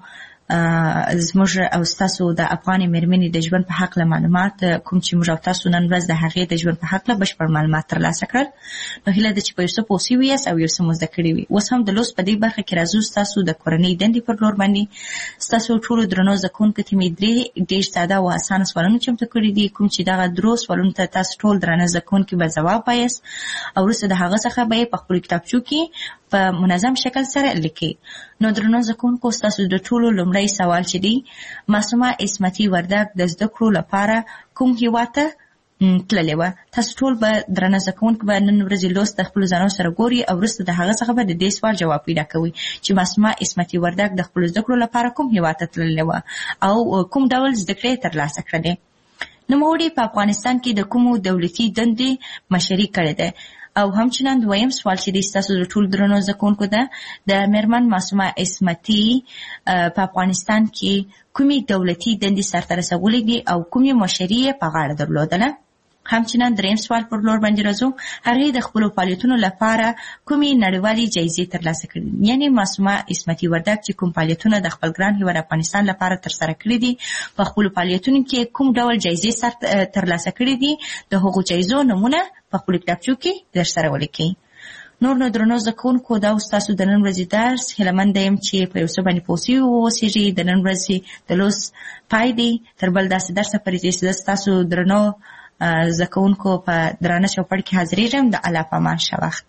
زموږ او ستاسو د افغانې مېرمنې د ژوند په هکله معلومات، کوم چې موږ او تاسو نن ورځ د هغې د ژوند په هکله بشپړ معلومات ترلاسه کړل. نو هیله ده چې په یو څه پوه سوي یاست او یو څه مو زده کړي وي. اوس هم د لوست په دې برخه کې راځو ستاسو د کورنۍ دندې پر لور باندې. ستاسو ټولو درنو زده کوونکو ته مې درې ډېر ساده او اسانه سوالونه چمتو کړي دي، کوم چې دغه درو سوالونو ته تاسو ټول درانه زده کوونکي به ځواب وایاست او وروسته د هغه څخه به یې په خپلو کتابچو کې په منظم شکل سره لیکي. نو درنو زده کوونکو، ستاسو د ټولو لومړی سوال چې دی، معصومه اسمتي وردګ د زده کړو لپاره کوم هېواد ته تللې وه؟ تاسو ټول به درنه زده کوونکي به نن ورځې لوست د خپلو ځانونو سره ګوري او وروسته د هغه څخه به د دې سوال جواب پیدا کوئ چې معصومه اسمتي وردګ د خپلو زده کړو لپاره کوم هېواد ته تللې وه او کوم ډول زده کړې یې ترلاسه کړلې. نوموړي په افغانستان کې د کومو دولتي دندې مشري کړې ده؟ او همچنان دویم سوال چې دی ستاسو د ټولو درنو زده کوونکو ده، د مېرمن معصومه اسمتي په افغانستان کې کومې دولتي دندې سرته رسولې دي او کومې مشري یې په غاړه درلودله؟ همچنان دریم سوال پر لور باندې راځو، هغې د خپلو فعالیتونو لپاره کومې نړیوالې جایزې ترلاسه کړي دي؟ یعنې معصومه اسمتي وردګ چې کوم فعالیتونه د خپل ګران هېواد افغانستان لپاره ترسره کړي دي، په خپلو فعالیتونو کې کوم ډول جایزې سر ترلاسه کړي دي، د هغو جایزو نومونه په خپلو کتابچو کې درسره ولیکئ. نور نو درنو زده کوونکو دا اوس تاسو د نن ورځې درس هیله منده یم چې په یو څه باندې پوه سوي واوسېږئ. د نن ورځې د لوست پای دی تر بل داسې درسه پورې چې زه ستاسو درنو زده کوونکو په درانه چوپړ کې حاضرېږم. د الله په امان ښه وخت.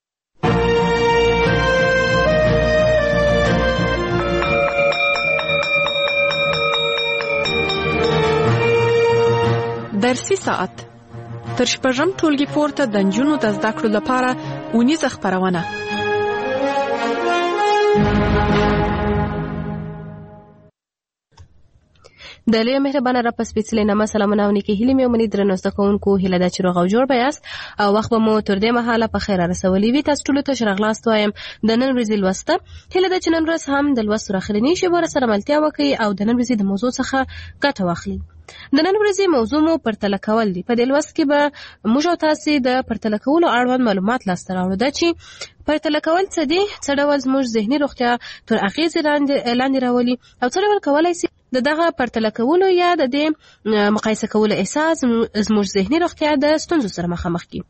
درسي ساعت تر شپږم ټولګي پورته د نجونو د زده کړو لپاره اونیزه خپرونه. د لوی مهربانه رب په سپېڅلي نامه سلامونه او نیکې هیلې مې ومني. درنو زده کوونکو هیله ده چې روغ او جوړ به یاست او وخت به مو تر دې مهاله په خیر رسولی وي. تاسو ټولو ته ښه راغلاست وایم. د نن ورځې لوسته هیله ده چې نن ورځ هم د لوست تر اخرنۍ شېبو سره ملتیا وکړئ او د نن ورځې د موضوع څخه ګټه واخلئ. د نن ورځې موضوع مو پرتله کول دي. په دې لوست کې به موږ او تاسې د پرتله کولو اړوند معلومات لاسته راوړو. دا چې پرتله کول څه دي، څه ډول زموږ ذهني روغتیا تر اغېزې لاندې راولي او څه ډول کولی سي د دغه پرتله کولو یا د دې مقایسه کولو احساس زموږ ذهني روغتیا د ستونزو سره مخامخ کړي.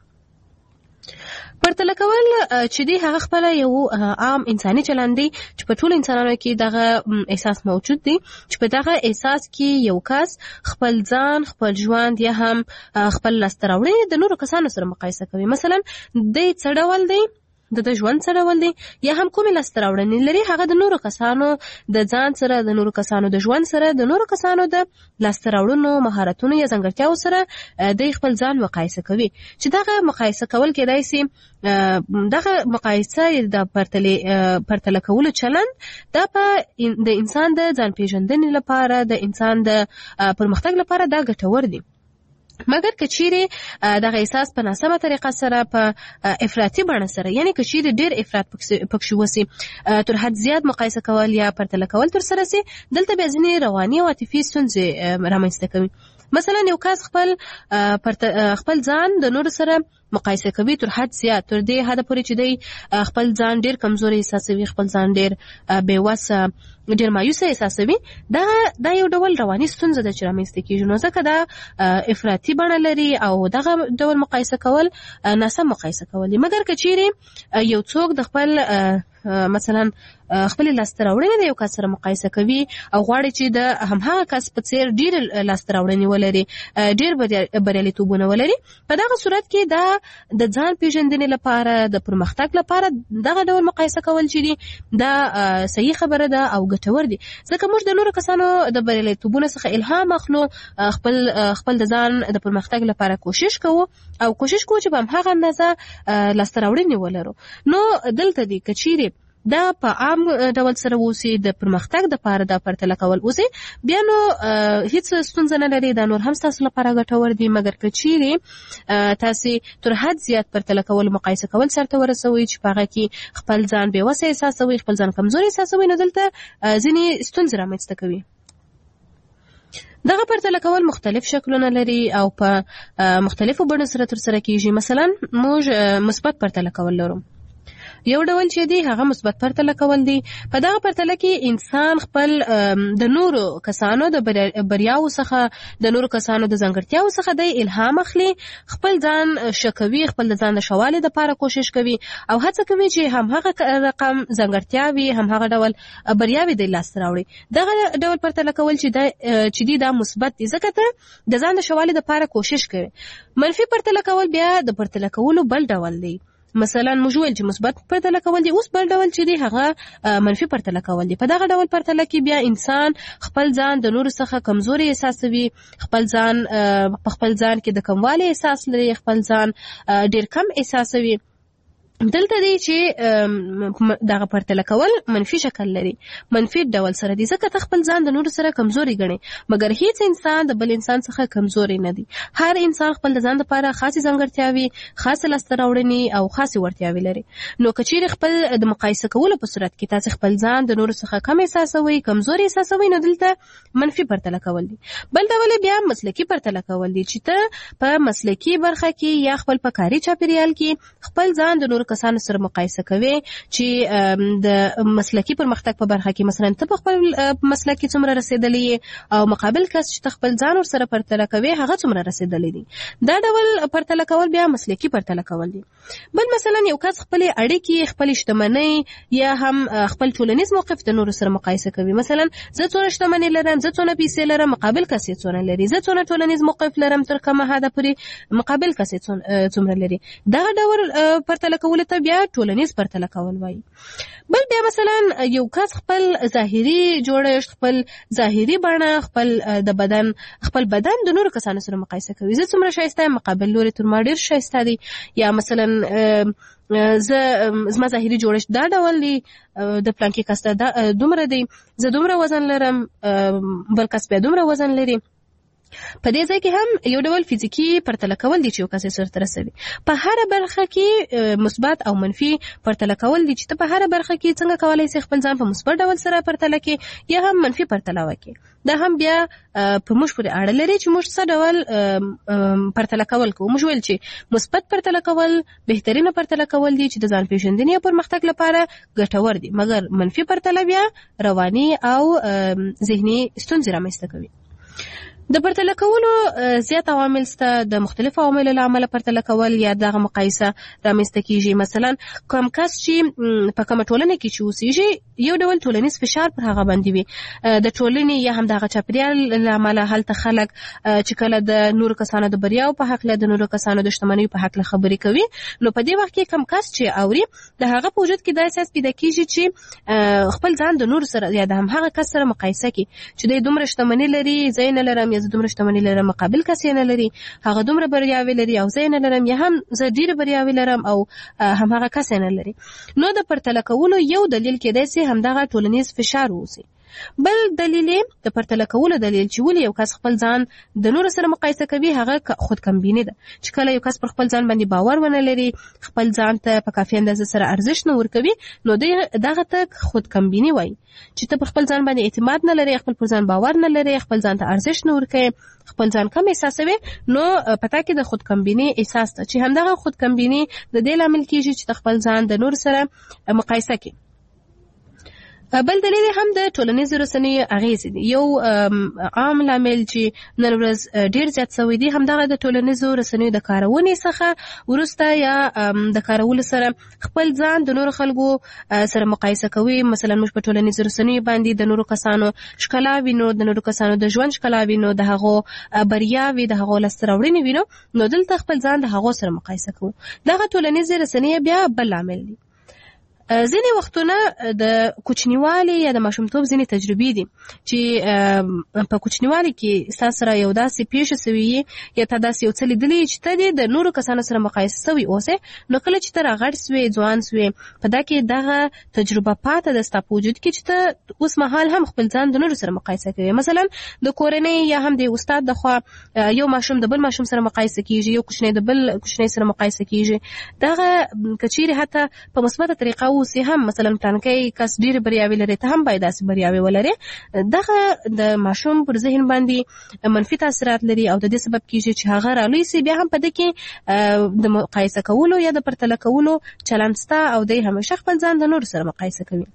پرتله کول چې دی هغه خپله یو عام انساني چلند دی چې په ټولو انسانانو کې دغه احساس موجود دی چې په دغه احساس کې یو کس خپل ځان، خپل ژوند یا هم خپل لاسته راوړنې د نورو کسانو سره مقایسه کوي. مثلا دی څه ډول دی، د د ژوند څه ډول دی یا هم کومې لاسته راوړنې لري، هغه د نورو کسانو د ځان سره، د نورو کسانو د ژوند سره، د نورو کسانو د لاسته راوړنو، مهارتونو یا ځانګړتیاو سره د خپل ځان مقایسه کوي. چې دغه مقایسه کول کېدای سي دغه مقایسه د پرتله پرتله کولو چلند دا په د انسان د ځان پیژندنې لپاره، د انسان د پرمختګ لپاره دا ګټور دی. مګر که چیرې دغه احساس په ناسمه طریقه سره، په افراطي بڼه سره، یعنی که چیرې ډېر افراط پکښې وسي، تر حد زیات مقایسه کول یا پرتله کول ترسره سي، دلته بیا ځینې رواني او عاطفي ستونزې رامنځته کوي. مثلا یو کس خپل خپل ځان د نورو سره مقایسه کوي تر حد زیات، تر دې حده پورې چې دی خپل ځان ډېر کمزوري احساسوي، خپل ځان ډېر بېوسه، ډېر مایوسه احساسوي. دا دا یو ډول رواني ستونزه ده چې رامنځته کېږي. نو ځکه دا افراطي بڼه لري او دغه ډول مقایسه کول ناسم مقایسه کول دي. مګر که چیرې یو څوک د خپل مثلا خپل لاسته راوړنې د یو کس سره مقایسه کوي او غواړي چې د همهغه کس په څیر ډېر لاسته راوړنې ولري، ډېر بریالیتوبونه ولري، په دغه صورت کې دا د ځان پیژندنې لپاره، د پرمختګ لپاره دغه ډول مقایسه کول چې دي دا صحیح خبره ده او ګټور دي. ځکه موږ د نورو کسانو د بریالیتوبونو څخه الهام اخلو، خپل خپل د ځان د پرمختګ لپاره کوشش کوو او کوشش کوو چې په همهغه اندازه لاسته راوړنې ولرو. نو دلته دی که چیرې دا په عام ډول سره اوسي، د پرمختګ دپاره دا پرتله کول اوسي، بیا نو هیڅ ستونزه نه لري، دا نور هم ستاسو لپاره ګټور دي. مګر که چیرې تاسې تر حد زیات پرتله کول، مقایسه کول سرته ورسوئ چې په هغه کې خپل ځان بېوسه احساسوئ، خپل ځان کمزوري احساسوئ، نو دلته ځینې ستونزې رامنځته کوي. دغه پرتله کول مختلف شکلونه لري او په مختلفو بڼو سره ترسره کېږي. مثلا موږ مثبت پرتله کول لرو. یو ډول چې دی هغه مثبت پرتله کول دی. په دغه پرتله کې انسان خپل د نورو کسانو د بریاو څخه، د نورو کسانو د ځانګړتیاو څخه دی الهام اخلي، خپل ځان ښه کوي، خپل د ځان د ښه والي دپاره کوشش کوي او هڅه کوي چې همهغه رقم ځانګړتیاوي، همهغه ډول بریاوي دی لاسته راوړي. دغه ډول پرتله کول چې دی دا مثبت دی، ځکه ته د ځان د ښه والي دپاره کوشش کوي. منفي پرتله کول بیا د پرتله کولو بل ډول دی. مثلا موږ ویل چې مثبت پرتله کول دي، اوس بل ډول چې دی هغه منفي پرتله کول دي. په دغه ډول پرتله کې بیا انسان خپل ځان د نورو څخه کمزوري احساسوي، خپل ځان په خپل ځان کې د کموالي احساس لري، خپل ځان ډېر کم احساسوي. دلته دی چې دغه پرتله کول منفي شکل لري، منفي ډول سره دی، ځکه ته خپل ځان د نورو سره کمزوري ګڼي. مګر هیڅ انسان د بل انسان څخه کمزوري نه دی. هر انسان خپل د ځان لپاره خاصې ځانګړتیاوي، خاصې لاسته راوړنې او خاصې وړتیاوې لري. نو که چیرې خپل د مقایسه کولو په صورت کې تاسې خپل ځان د نورو څخه کم احساسوئ، کمزوري احساسوئ، نو دلته منفي پرتله کول دي. بل ډول بیا مسلکي پرتله کول دي چې ته په مسلکي برخه کې یا خپل په کاري چاپیریال کې خپل ځان د نورو نور کسانو سره مقایسه کوي چې د مسلکي پرمختګ په برخه کې مثلا ته په خپل مسلکي څومره رسیدلې او مقابل کس چې خپل ځان ور سره پرتله کوي هغه څومره رسیدلې دي. دا ډول پرتله کول بیا مسلکي پرتله کول دي. بل مثلا یو کس خپل اړیکې خپل شتمنۍ یا هم خپل ټولنیز موقف د نور سره مقایسه کوي. مثلا زه څونه شتمنۍ لرم، زه څونه پیسې لرم، مقابل کس یې څونه لري، زه څونه ټولنیز موقف لرم تر کومه حده پورې مقابل کس یې څومره لري. دا ډول پرتله کول ته بیا ټولنیز پرتله کول وایي. بل بیا مثلا یو کس خپل ظاهري جوړښت، خپل ظاهري بڼه، خپل د بدن خپل بدن د نورو کسانو سره مقایسه کوي. زه څومره ښایسته یم، مقابل لوري تر ما ډېر ښایسته دی. یا مثلا زه زما ظاهري جوړښت دا ډول دی، د پلانکي کس ته دومره دی، زه دومره وزن لرم، بل کس بیا دومره وزن لري. په دې ځای کې هم یو ډول فزیکی پرتله کول دي چې یو کس یې سرته رسوي. په هره برخه کې مثبت او منفي پرتله کول دي چې ته په هره برخه کې څنګه کولی شې خپل ځان په مثبت ډول سره پرتله کړې یا هم منفي پرتله وکړې. دا هم بیا په موږ پورې اړه لري چې موږ څه ډول پرتله کول کوو. موږ ویل چې مثبت پرتله کول بهترینه پرتله کول دي چې د ځان پیژندنې او پرمختګ لپاره ګټور دي، مګر منفي پرتله بیا رواني او ذهني ستونزې رامنځته کوي. د پرتله کولو زیات عوامل شته. د مختلفو عواملو له امله پرتله کول یا دغه مقایسه رامنځته کیږي. مثلا کوم کس چې په کومه ټولنه کې چې اوسېږي یو ډول ټولنیز فشار پر هغه باندې وي د ټولنې یا هم دغه چاپیریال له امله. هلته خلک چې کله د نورو کسانو د بریاو په هکله، د نورو کسانو د شتمنیو په هکله خبرې کوي، نو په دې وخت کې کوم کس چې اوري د هغه په وجود کې دا احساس پیدا کیږي چې خپل ځان د نورو سره یا د همهغه کس سره مقایسه کوي چې دی دومره شتمني لري، زه نه لرم، یا زه دومره شتمني لرم، مقابل کس یې نه لري، هغه دومره بریاوې لري او زه یې نه لرم، یا هم زه ډېرې بریاوې لرم او همهغه کس یې نه لري. نو د پرتله کولو یو دلیل کېدای شي همدغه ټولنیز فشار واوسي. بل دلیل د پرتله کولو دلیل چې ولې یو کس خپل ځان د نورو سره مقایسه کوي هغه خودکمبیني ده. چې کله یو کس پر خپل ځان باندې باور ونه لري، خپل ځان ته په کافي اندازه سره ارزښت نه ورکوي، نو دغه ته خودکمبیني وایي. چې ته پر خپل ځان باندې اعتماد نه لري، خپل پر ځان باور نه لري، خپل ځان ته ارزښت نه ورکوي، خپل ځان کم احساسوي، نو پتا کې د خودکمبیني احساس ده چې همدغه خودکمبیني د دې لامل کیږي چې ته خپل ځان د نورو سره مقایسه کوي. بل دلیل هم د ټولنیزو رسنیو اغیزې دي. یو عام لامل چې نن ورځ ډیر زیات شوی دی همدغه د ټولنیزو رسنیو د کارونې څخه وروسته یا د کارولو سره خپل ځان د نورو خلکو سره مقایسه کوي. مثلا موږ په ټولنیزو رسنیو باندې د نورو کسانو ښکلا وینو، د نورو کسانو د ژوند ښکلا وینو، د هغو بریاوې، د هغو لاسته راوړنې وینو، نو دلته خپل ځان د هغو سره مقایسه کوو. دغه ټولنیزې رسنۍ بیا بل لامل دی. ځینې وختونه د کوچنیوالي یا د ماشومتوب ځینې تجربې دي چې په کوچنیوالي کې ستا سره یو داسې پیښه سوي یا تا داسې یو څه لیدلي چې ته دې د نورو کسانو سره مقایسه سوي اوسې، نو کله چې ته راغټ سوې، ځوان سوې، په دا کې دغه تجربه پاته ده ستا په وجود کې چې ته اوس مهال هم خپل ځان د نورو سره مقایسه کوي. مثلا د کورنۍ یا هم د استاد د خوا یو ماشوم د بل ماشوم سره مقایسه کیږي، یو کوچنی د بل کوچنی سره مقایسه کیږي. دغه کچېرې حتی په مثبته طریقه اوسې هم مثلا پلانکی کس ډېرې بریاوې لري، ته هم باید داسې بریاوې ولرې. دغه د ماشوم پر ذهن باندې منفي تاثیرات لري او د دې سبب کیږي چې هغه رالوی سي بیا هم په دې کې د مقایسه کولو یا د پرتله کولو چلند سته او دی همیشه خپل ځان د نورو سره مقایسه کوي.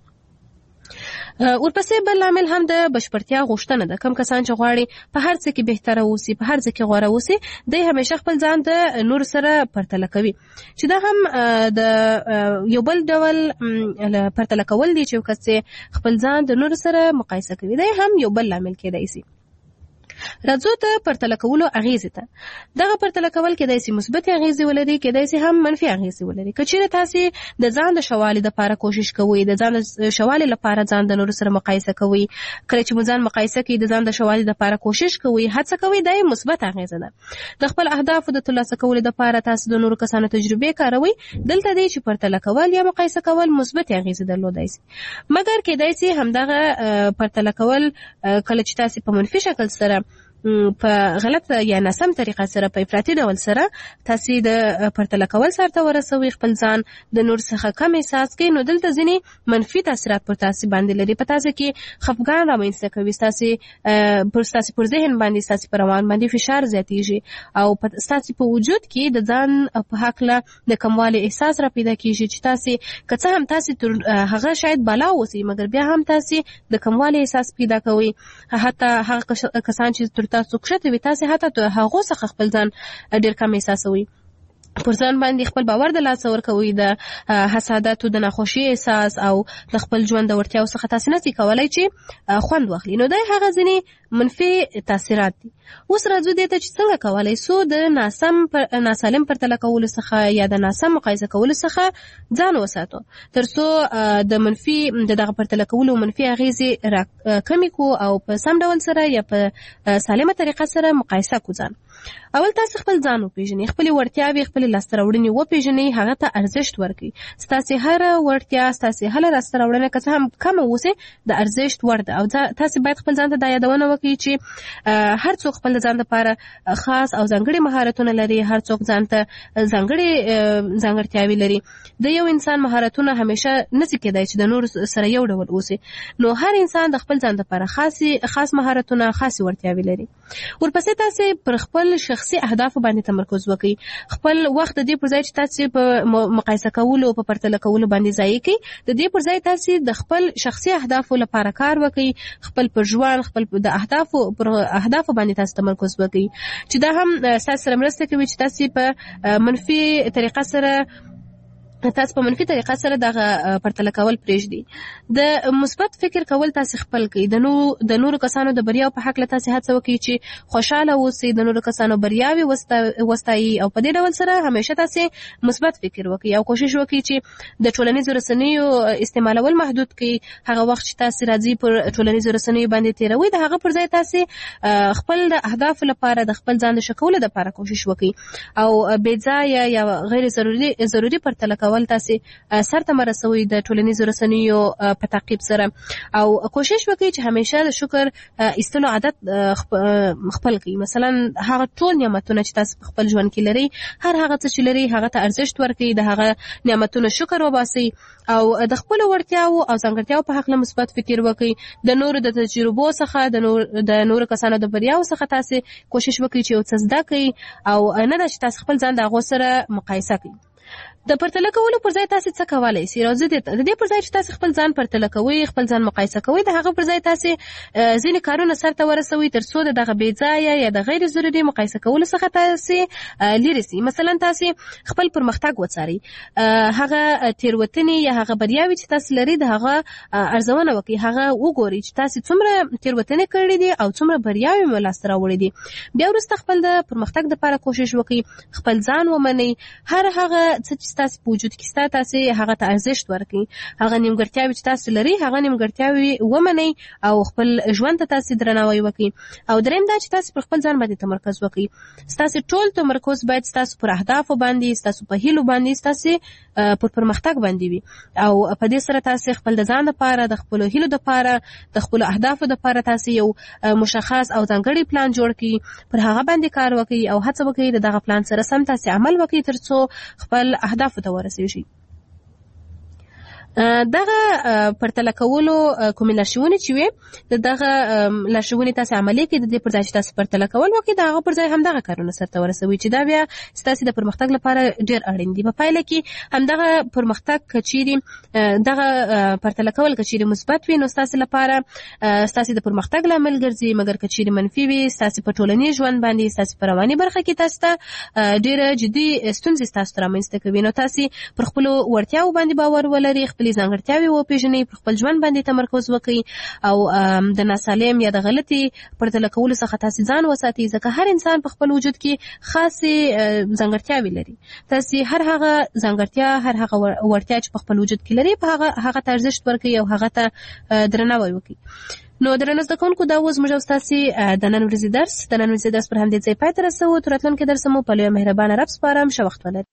ورپسې بل عامل هم د بشپړتیا غوښتنه ده. کم کسان چې غواړي په هر څه کې بهتره اوسي، په هر څه کې غوره اوسي، دی همیشه خپل ځان د نورو سره پرتله کوي، چې دا هم د یو بل ډول پرتله کول دي چې یو کس خپل ځان د نورو سره مقایسه کوي. دی هم یو بل لامل کېدای شي. راځو ته پرتله کولو اغیزې ته. دغه پرتله کول کېدای شي مثبت اغیزې ولري، کېدای شي هم منفي اغیزې ولري. که چېرې تاسې د ځان د ښه والي دپاره کوشش کوئ، د ځان د ښه والي لپاره ځان د نورو سره مقایسه کوئ، کله چې مو ځان مقایسه کوئ د ځان د ښه والي دپاره کوشش کوئ، هڅه کوئ، دا یې مثبت اغیزه ده. د خپل اهدافو د ترلاسه کولو دپاره تاسو د نورو کسانو تجربې کاروئ. دلته دی چې پرتله کول یا مقایسه کول مثبت اغیزې درلودای شي، مګر کېدای شي همدغه پرتله کول کله چې تاسې په منفي شکل سره په غلط یا ناسم طریقه سره په افراطي ډول سره تاسو د پرتله کول سره ته ورسوي خپل ځان د نور څخه کم احساس کوي نو دلته ځینې منفي تاثیرات پر تاسو باندې لري په تاسو کې خفګان رامنځته کوي تاسو پر تاسو پر ذهن باندې تاسو پر روان باندې فشار زیاتیږي او په تاسو په وجود کې د ځان په حق له د کموالي احساس را پیدا کیږي چې تاسو که څه هم تاسو هغه شاید بالا اوسئ مګر بیا هم تاسو د کموالي احساس پیدا کوي حتی هغه کسان چې تاسو کښته وي تاسو حتی هغه څخه خپل ځان ډیر کم احساسوي پر ځان باندې خپل باور د لاس ورکوي د حسادت او د ناخوشي احساس او د خپل ژوند د ورتیاو څخه تاسو نه کولای چې خوند واخلي نو دا هغه ځینې منفي تاثیرات دي اوس راځو دې ته چې څنګه کولای سو د ناسم پر ناسالم پرتله کول څخه یا د ناسم مقایسه کول څخه ځان وساتو ترڅو د منفي دغه پرتله کول او منفي اغیزې کمی کو او په سم ډول سره یا په سالمه طریقه سره مقایسه کو ځان اول تاسو خپل ځان وپیژنئ خپل وړتیاوې خپل لاسته راوړنې وپیژنئ هغه ته ارزښت ورکړئ ستاسو هر وړتیا ستاسو هر لاسته راوړنه که څه هم کم اوسه د ارزښت وړ ده او تاسو باید خپل ځان ته د یادونه وکړئ چې هر څوک خپل ځان لپاره خاص او ځانګړي مهارتونه لري هر څوک ځان ته ځانګړي ځانګړتیاوې لري د یو انسان مهارتونه همیشه نشي کېدای چې د نور سره یو ډول اوسي نو هر انسان د خپل ځان لپاره خاصي خاص مهارتونه خاصي وړتیاوې لري ورپسې تاسو پر خپل شخصي اهداف باندې تمرکز وکړئ خپل وخت د دې پر ځای چې تاسو په مقایسه کولو او په پرتله کولو باندې ضایع کړئ د دې پر ځای تاسو د خپل شخصي اهداف لپاره کار وکړئ خپل پر ژوند خپل د اهداف پر اهداف باندې تاسو تمرکز وکړئ چې دا هم تاسو سره مرسته کوي چې تاسو په منفي طریقه سره تاسو په منفي طریقه سره دغه پرتله کول پرېږدي د مثبت فکر کول تاسو خپل کړئ د نو د نورو کسانو د بریاو په حق له تاسو هڅه وکړئ چې خوشاله اوسئ د نورو کسانو بریاوي وستایي او په دې ډول سره همیشه تاسو مثبت فکر وکړئ او کوشش وکړئ چې د ټولنیزو رسنیو استعمالول محدود کړئ هغه وخت چې تاسو راځي پر ټولنیزو رسنیو باندې تیروي د هغه پر ځای تاسو خپل د اهداف لپاره د خپل ځان د شکولو لپاره کوشش وکړئ او بې ځایه یا غیر ضروري ضروري پرتله کول تاسو سرته مرسوي د ټولنیزو رسنیو په تعقیب سره او کوشش وکړئ چې همیشه د شکر ایستلو عادت خپل کړئ مثلا هغه ټول نعمتونه چې تاسو په خپل ژوند کې لري هر هغه څه چې لري هغه ته ارزښت ورکړئ د هغه نعمتونو شکر وباسئ او د خپل وړتیاو او ځانګړتیاو په حق له مثبت فکر وکړئ د نورو د تجربو څخه د نور د نورو کسانو د بریاو څخه تاسو کوشش وکړئ چې یو څه زده کړئ او نه د تاسو خپل ځان د هغه سره مقایسه کړئ د پرتله کولو پر ځای تاسو څه کولای شئ راځي د دې پر ځای چې تاسو خپل ځان پرتله کوئ خپل ځان مقایسه کوئ د هغه پر ځای تاسو ځینې کارونه سرته ورسوي ترڅو د دغه بې ځایه یا د غیر ضروري مقایسه کولو څخه تاسو لرې شئ مثلا تاسو خپل پرمختګ وڅارئ هغه تیروتنې یا هغه بریاوې چې تاسو لري د هغه ارزونه وکړئ هغه وګورئ چې تاسو څومره تیروتنې کړې دي او څومره بریاوې مو لاسته راوړې دي بیا وروسته خپل د پرمختګ لپاره کوشش وکړئ خپل ځان ومنئ هر هغه څه چې تاسو په وجود کې تاسو هغه ته ارزښت ورکړئ هغه نیمګړتیاوې چې تاسو لري هغه نیمګړتیاوې ومنئ او خپل ژوند ته تاسو درناوی وکړئ او دریم دا چې تاسو پر خپل ځان باندې تمرکز وکړئ تاسو ټول تمرکز باید تاسو پر اهداف باندې تاسو په هیلو باندې تاسو پر پرمختګ باندې وي او په دې سره تاسو خپل د ځان لپاره د خپل هیلو لپاره د خپل اهدافو لپاره تاسو یو مشخص او ځانګړی پلان جوړ کړئ پر هغه باندې کار وکړئ او هڅه وکړئ دغه پلان سره سم تاسو عمل وکړئ ترڅو خپل اهداف ته ورسیږئ دغه پرتله کولو کومې لارښوونې چې وي د دغه لارښوونې تاسو عملي کړئ د دې پر ځای چې تاسو پرتله کول وکړئ د هغه پر ځای همدغه کارونه سرته ورسوي چې دا بیا ستاسو د پرمختګ لپاره ډېر اړین دي په پایله کې همدغه پرمختګ که چیرې دغه پرتله کول که چیرې مثبت وي نو ستاسو لپاره ستاسو د پرمختګ لامل ګرځي مګر که چیرې منفي وي ستاسو په ټولنیز ژوند باندې ستاسو په رواني برخه کې تاسو ته ډېره جدي ستونزې ستاسو ته رامنځته کوي نو تاسو پر خپلو وړتیاو باندې باور ولرئ خپلې ځانګړتیاوې وپېژنئ پر خپل ژوند باندې تمرکز وکړئ او د ناسالم یا د غلطي پرتله کولو څخه تاسو ځان وساتئ ځکه هر انسان په خپل وجود کې خاصې ځانګړتیاوې لري تاسو هر هغه ځانګړتیا هر هغه وړتیا چې په خپل وجود کې لري په هغه هغه ته ارزښت ورکړئ او هغه ته درناوی وکړئ نو درنو زده کوونکو دا اوس موږ ستاسو د نن ورځې درس د نن ورځې درس پر همدې ځای پای ته رسوو تر راتلونکي درس مو په لوی مهربانه رب سپارم ښه وخت ولرئ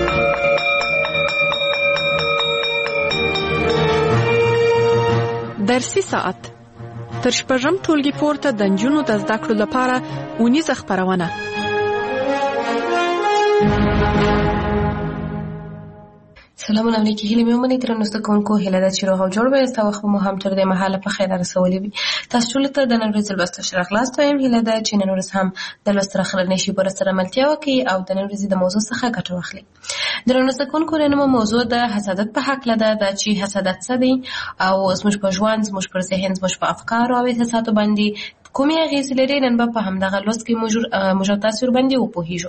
د درسي ساعت تر شپږم ټولګي پورته د نجونو د زده کړو لپاره اونیزه خپرونه. سلامونه علیکم هیله مې ومني تر نو ستکونکو هیله د چیرو او جوړ وي تاسو خو مو هم تر دې مهاله په خیر رسولې وي. تاسو ټول ته د نن ورځې لوست شرح خلاص ته هیله د چې نن ورځ هم د لوست سره نشي پر سره ملتیا وکي او د نن ورځې د موضوع څخه ګټه واخلي. د نن ستکونکو نن موضوع د حسادت په حق لده د چې حسادت څه دی او زموږ په ژوند زموږ پر ذهن زموږ په افکار او احساساتو باندې کومې اغیزې لري نن په همدغه لوست کې موږ تاسو باندې وپوهیږو.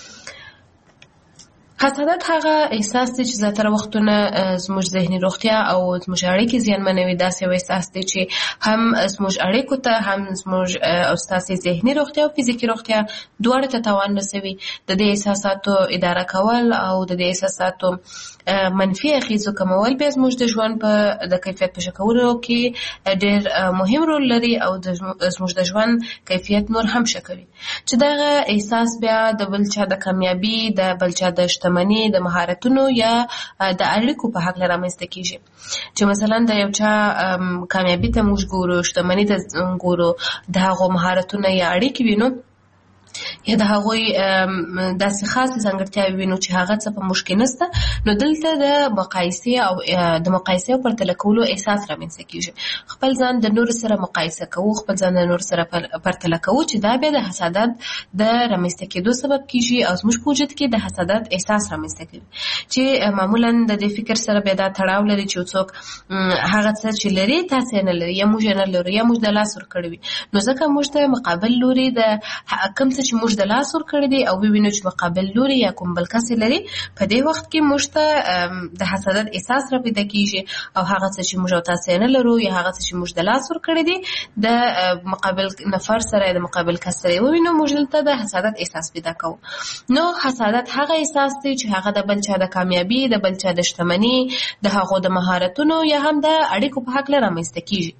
حسادت هغه احساس دی چې زیاتره وختونه زموږ ذهني روغتیا او زموږ اړیکې زیانمنوي. داسې یو احساس دی چې هم زموږ اړیکو ته هم زموږ او ستاسې ذهني روغتیا او فزیکي روغتیا دواړو ته تاوان رسوي. د دې احساساتو اداره کول او د دې احساساتو منفي اغیزو کمول بیا زموږ د ژوند په د کیفیت په ښه کولو کې ډېر مهم رول لري او زموږ د ژوند کیفیت نور هم ښه کوي. چې دغه احساس بیا د بل چا د کامیابي د بل چا د شتمنۍ د مهارتونو یا د اړیکو په حق رامنځته کیږي. چې مثلا د یو چا کامیابي ته موږ ګورو، شتمنۍ ته ګورو، د هغو مهارتونه یا اړیکې وینو یا د هغوی داسې خاصې ځانګړتیاوې وینو چې هغه څه په موږ کې نشته، نو دلته د مقایسې او د مقایسې او پرتله کولو احساس رامنځته کیږي. خپل ځان د نورو سره مقایسه کوو، خپل ځان د نورو سره پرتله کوو چې دا بیا د حسادت د رامنځته کېدو سبب کیږي او زموږ په وجود کې د حسادت احساس رامنځته کوي چې معمولا د دې فکر سره بیا دا تړاو لري چې څوک هغه څه چې لري تاسو نه لري یا موږ نه لرو یا موږ د لاس ور کړی وي، نو ځکه موږ ته مقابل لوري د کوم څه چې موږ د لاس ور کړی دی او وینو چې مقابل لوري یا کوم بل کس لري، په دې وخت کې موږ ته د حسادت احساس را پیدا کیږي او هغه څه چې موږ تاسو نه لرو یا هغه څه چې موږ د لاس ور کړی دی د مقابل نفر سره د مقابل کس سره وینو موږ دلته د حسادت احساس پیدا کوو. نو حسادت هغه احساس دی چې هغه د بل چا د کامیابی، د بل چا د شتمنۍ، د هغو د مهارتونو یا هم د اړیکو په حق رامنځته کیږي.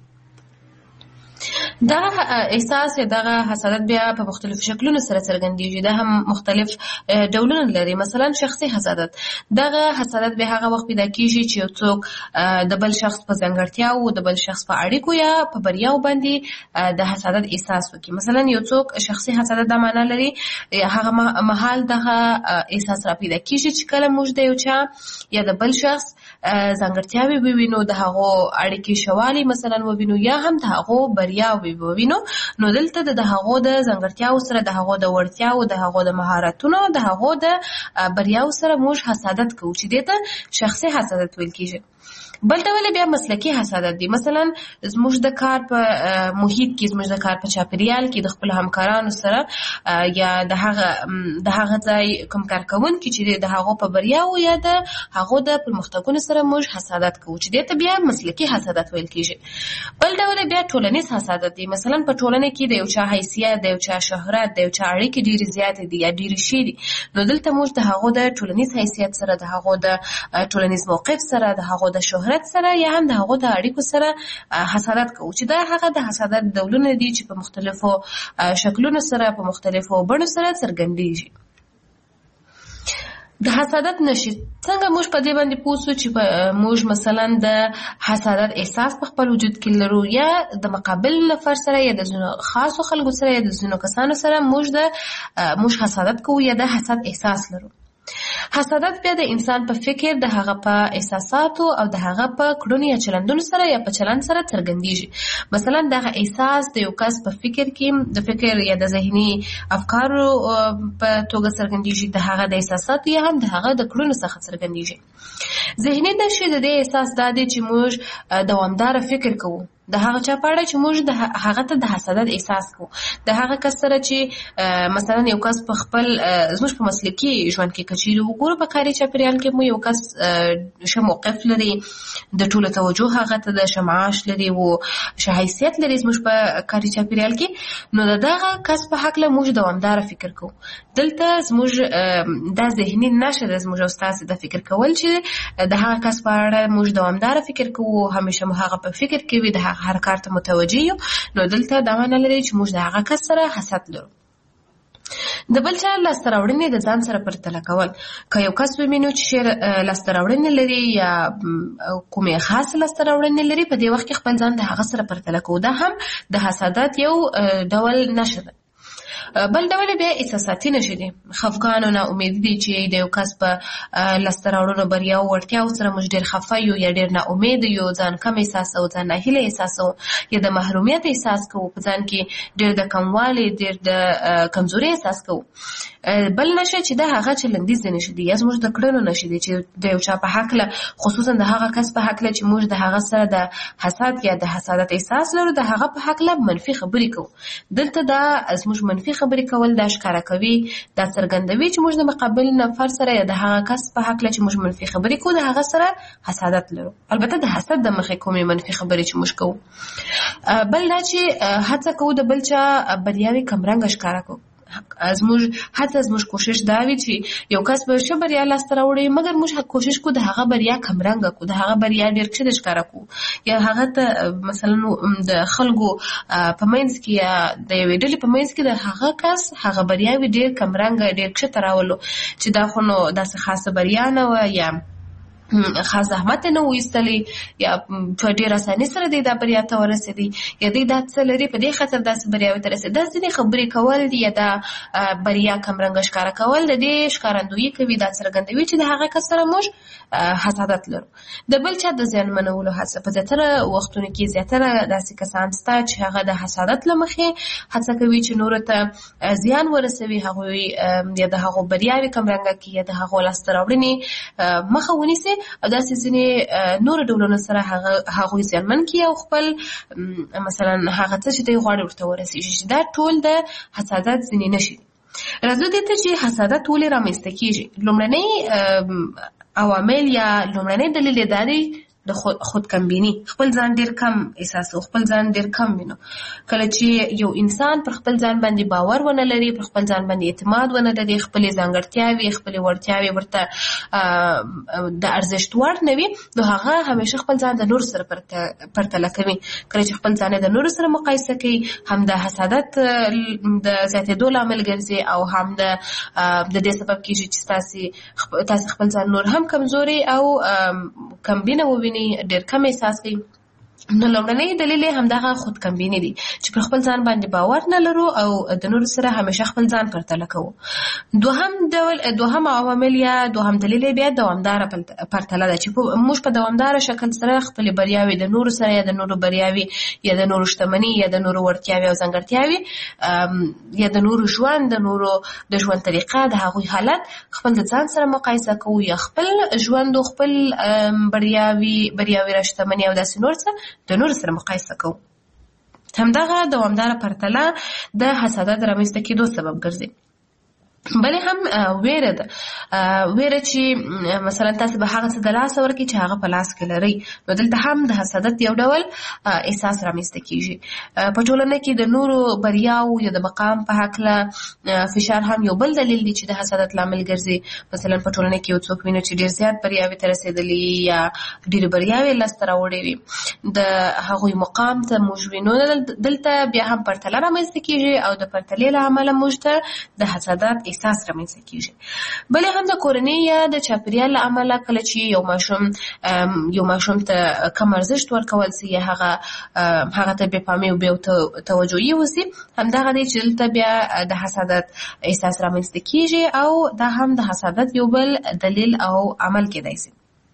دغه احساس یا دغه حسادت بیا په مختلفو شکلونو سره څرګندېږي. دا هم مختلف ډولونه لري. مثلا شخصي حسادت، دغه حسادت به هغه وخت پیدا کیږي چې یو څوک د بل شخص په ځانګړتیاو، د بل شخص په اړیکو یا په بریاو باندې د حسادت احساس وکړي. مثلا یو څوک شخصي حسادت د معنا لري هغه مهال دغه احساس را پیدا کیږي چې کله موږ د یو چا یا د بل شخص ځانګړتیاوې ووینو، د هغو اړیکې شوالي مثلا ووینو یا هم د هغو بریاوې ووینو، نو دلته د هغو د ځانګړتیاو سره، د هغو د وړتیاو، د هغو د مهارتونو، د هغو د بریاو سره موږ حسادت کوو چې دې ته شخصي حسادت ویل کیږي. بل ډول بیا مسلکي حسادت دی. مثلا زموږ د کار په محیط کې، زموږ د کار په چاپیریال کې د خپل همکارانو سره یا د هغه د هغه ځای کوم کارکوونکي چې د هغو په بریاو یا د هغو د پرمختګونو سره موږ حسادت کوو چې دې ته بیا مسلکي حسادت ویل کیږي. بل ډول بیا ټولنیز حسادت دی. مثلا په ټولنه کې د یو چا حیثیت، د یو چا شهرت، د یو چا اړیکې ډېرې زیاتې دي یا ډېرې ښې دي، نو دلته موږ د هغو د ټولنیز حیثیت سره، د هغو د ټولنیز موقف سره، د هغو د شهرت سره یا هم د هغو د اړیکو سره حسادت کوو چې دا هغه د حسادت ډولونه دي چې په مختلفو شکلونو سره، په مختلفو بڼو سره څرګندېږي. د حسادت نشي څنګه موږ په دې باندې پوه شو چې موږ مثلا د حسادت احساس په خپل وجود کې لرو یا د مقابل نفر سره یا د ځینو خاصو خلکو سره یا د ځینو کسانو سره موږ د موږ حسادت کوو یا د حسد احساس لرو. حسادت بیا د انسان په فکر، د هغه په احساساتو او د هغه په کړنو یا چلندونو سره یا په چلند سره څرګندېږي. مثلا دغه احساس د یو کس په فکر کې د فکر یا د ذهني افکارو په توګه څرګندېږي، د هغه د احساساتو یا هم د هغه د کړنو څخه څرګندېږي. ذهني نشي د دې احساس دا دی چې موږ دوامداره فکر کوو د هغه چا په اړه چې موږ د هغه ته د حسادت احساس کوو، د هغه کس سره چې مثلا یو کس په خپل زموږ په مسلکي ژوند کې کچېري وګورو، په کاري چاپیریال کې مو یو کس ښه موقف لري، د ټولو توجه هغه ته د ښه معاش لري او ښه حیثیت لري زموږ په کاري چاپیریال کې، نو د دغه کس په هکله موږ دوامداره فکر کوو. دلته زموږ دا ذهني نشه ده زموږ او ستاسې د فکر کول چې د هغه کس په اړه موږ دوامداره فکر کوو، همیشه مو هغه په فکر کې وي، د هغه هر کار ته متوجه یو، نو دلته دا معنی لري چې موږ د هغه کس سره حسد لرو. د بل چا لاسته راوړنې د ځان سره پرتله کول. که یو کس ووینو چې شعر لاسته راوړنې لري یا کومې خاص لاسته راوړنې لري، په دې وخت کې خپل ځان د هغه سره پرتله کوو. دا هم د حسادت یو ډول نښه ده. بل ډول بیا احساساتي نشي دي، خفګان او ناامیدي دي چې د یو کس په لاسته راوړنو بریا او وړتیاو سره موږ ډېر خفه یو یا ډېر ناامید یو، ځان کم احساسوو، ځان ناهیلی احساسوو یا د محرومیت احساس کوو، په ځان کې ډېر د کموالي ډېر د کمزوري احساس کوو. بل نشه چې دا هغه چلندیز نشي دي یا زموږ د کړنو نشي دي چې د یو چا په هکله، خصوصا د هغه کس په هکله چې موږ د هغه سره د حسد یا د حسادت احساس لرو، د هغه په هکله منفي خبرې کوو. دلته دا زموږ منفي خبرې کول دا ښکاره کوي، دا څرګندوي چې موږ د مقابل نفر سره یا د هغه کس په هکله چې موږ منفي خبرې کوو د هغه سره حسادت لرو. البته د حسد د مخې کومې منفي خبرې چې موږ کوو. بل دا چې هڅه کوو د بل چا بریاوې کمرنګه ښکاره کوو. زموږ هڅه زموږ کوشش دا وي چې یو کس به ښه بریا لاسته راوړي، مګر موږ کوشش کوو د هغه بریا کمرنګه کوو، د هغه بریا ډېر ښه ښکاره کوو، یا هغه ته مثلا د خلکو په منځ کې یا د یوې ډلې په منځ کې د هغه کس هغه بریاوې ډېر کمرنګه ډېر ښه راولو چې دا خو نو داسې خاصه بریا نه وه یا خاص زحمت نه وایستلی یا په ډېر اسانۍ سره دی دا بریا ته ورسېدی یا دی دا څه لري په دې خاطر داسې بریاوې ته رسېدي. دا ځینې خبرې کول دي یا دا بریا کمرنګه ښکاره کول د دې ښکارندویي کوي، دا څرګندوي چې د هغه کس سره موږ حسادت لرو. د بل چا د زیانمنولو هڅه، په زیاتره وختونو کې زیاتره داسې کسان شته چې هغه د حسادت له مخې هڅه کوي چې نورو ته زیان ورسوي، هغوی یا د هغو بریاوې کمرنګه کړي یا د هغو لاسته راوړنې مخه ونیسي او داسې ځینې نورو ډولونو سره هغوی زیانمن کړي او خپل مثلا هغه څه چې دوی غواړي ورته ورسېږي. دا ټول د حسادت ځینې نښې دي. راځو دې ته چې حسادت ولې رامنځته کېږي. لومړنی عوامل یا لومړنی دلیل یې دا دی د خود کمبینی، خپل ځان ډیر کم احساسو، خپل ځان ډیر کم وینو. کله چې یو انسان پر خپل ځان باندې باور ونه لري، پر خپل ځان باندې اعتماد ونه لري، خپل ځانګړتیاوې خپل وړتیاوې ورته د ارزښت وړ نه وي، نو هغه همیشه خپل ځان د نور سره پرتله کوي. کله چې خپل ځان د نور سره مقایسه کوي، هم د حسادت د زیاتېدو لامل ګرځي او هم د د دې سبب کېږي چې تاسو تاسو خپل ځان نور هم کمزوري او کمبینه ووینئ، ډېر کم احساس کوي. نو لومړنی دلیل یې همدغه خود کمبیني دي چې پر خپل ځان باندې باور نه لرو او د نورو سره همیشه خپل ځان پرتله کوو. دوهم ډول دوهم عوامل یا دوهم دلیل یې بیا دوامداره پرتله ده چې موږ په دوامداره شکل سره خپلې بریاوې د نورو سره یا د نورو بریاوې یا د نورو شتمني یا د نورو وړتیاوې او ځانګړتیاوې یا د نورو ژوند د نورو د ژوند طریقه د هغوی حالت خپل د ځان سره مقایسه کوو یا خپل ژوند او خپل بریاوې بریاوې را شتمني او داسې نور څه د نور سره مقایسه کوو. همدغه دوامداره پرتله د حسادت رامنځته کېدو سبب ګرځي. بلې هم ویره ده، ویره چې مثلا تاسو به هغه څه د لاسه ورکړئ چې هغه په لاس کې لرئ، نو دلته هم د حسادت یو ډول احساس رامنځته کېږي. په ټولنه کې د نورو بریاو یا د مقام په هکله فشار هم یو بل دلیل دی چې د حسادت لامل ګرځي. مثلا په ټولنه کې یو څوک وینو چې ډېر زیات بریاوې ته رسېدلي یا ډېرې بریاوې لاسته راوړې وي، د هغوی مقام ته موږ وینو، دلته بیا هم پرتله رامنځته کېږي او د پرتلې له امله موږ ته د حسادت احساس رامنځته کېږي. بلې هم د کورنۍ یا د چاپېریال له امله کله چې یو ماشوم یو ماشوم ته کم ارزښت ورکول سي یا هغه هغه ته بې پامي او بې توجهي وسي، همدغه دی چې دلته بیا د حسادت احساس رامنځته کېږي او دا هم د حسادت یو بل دلیل او عمل کېدای سي.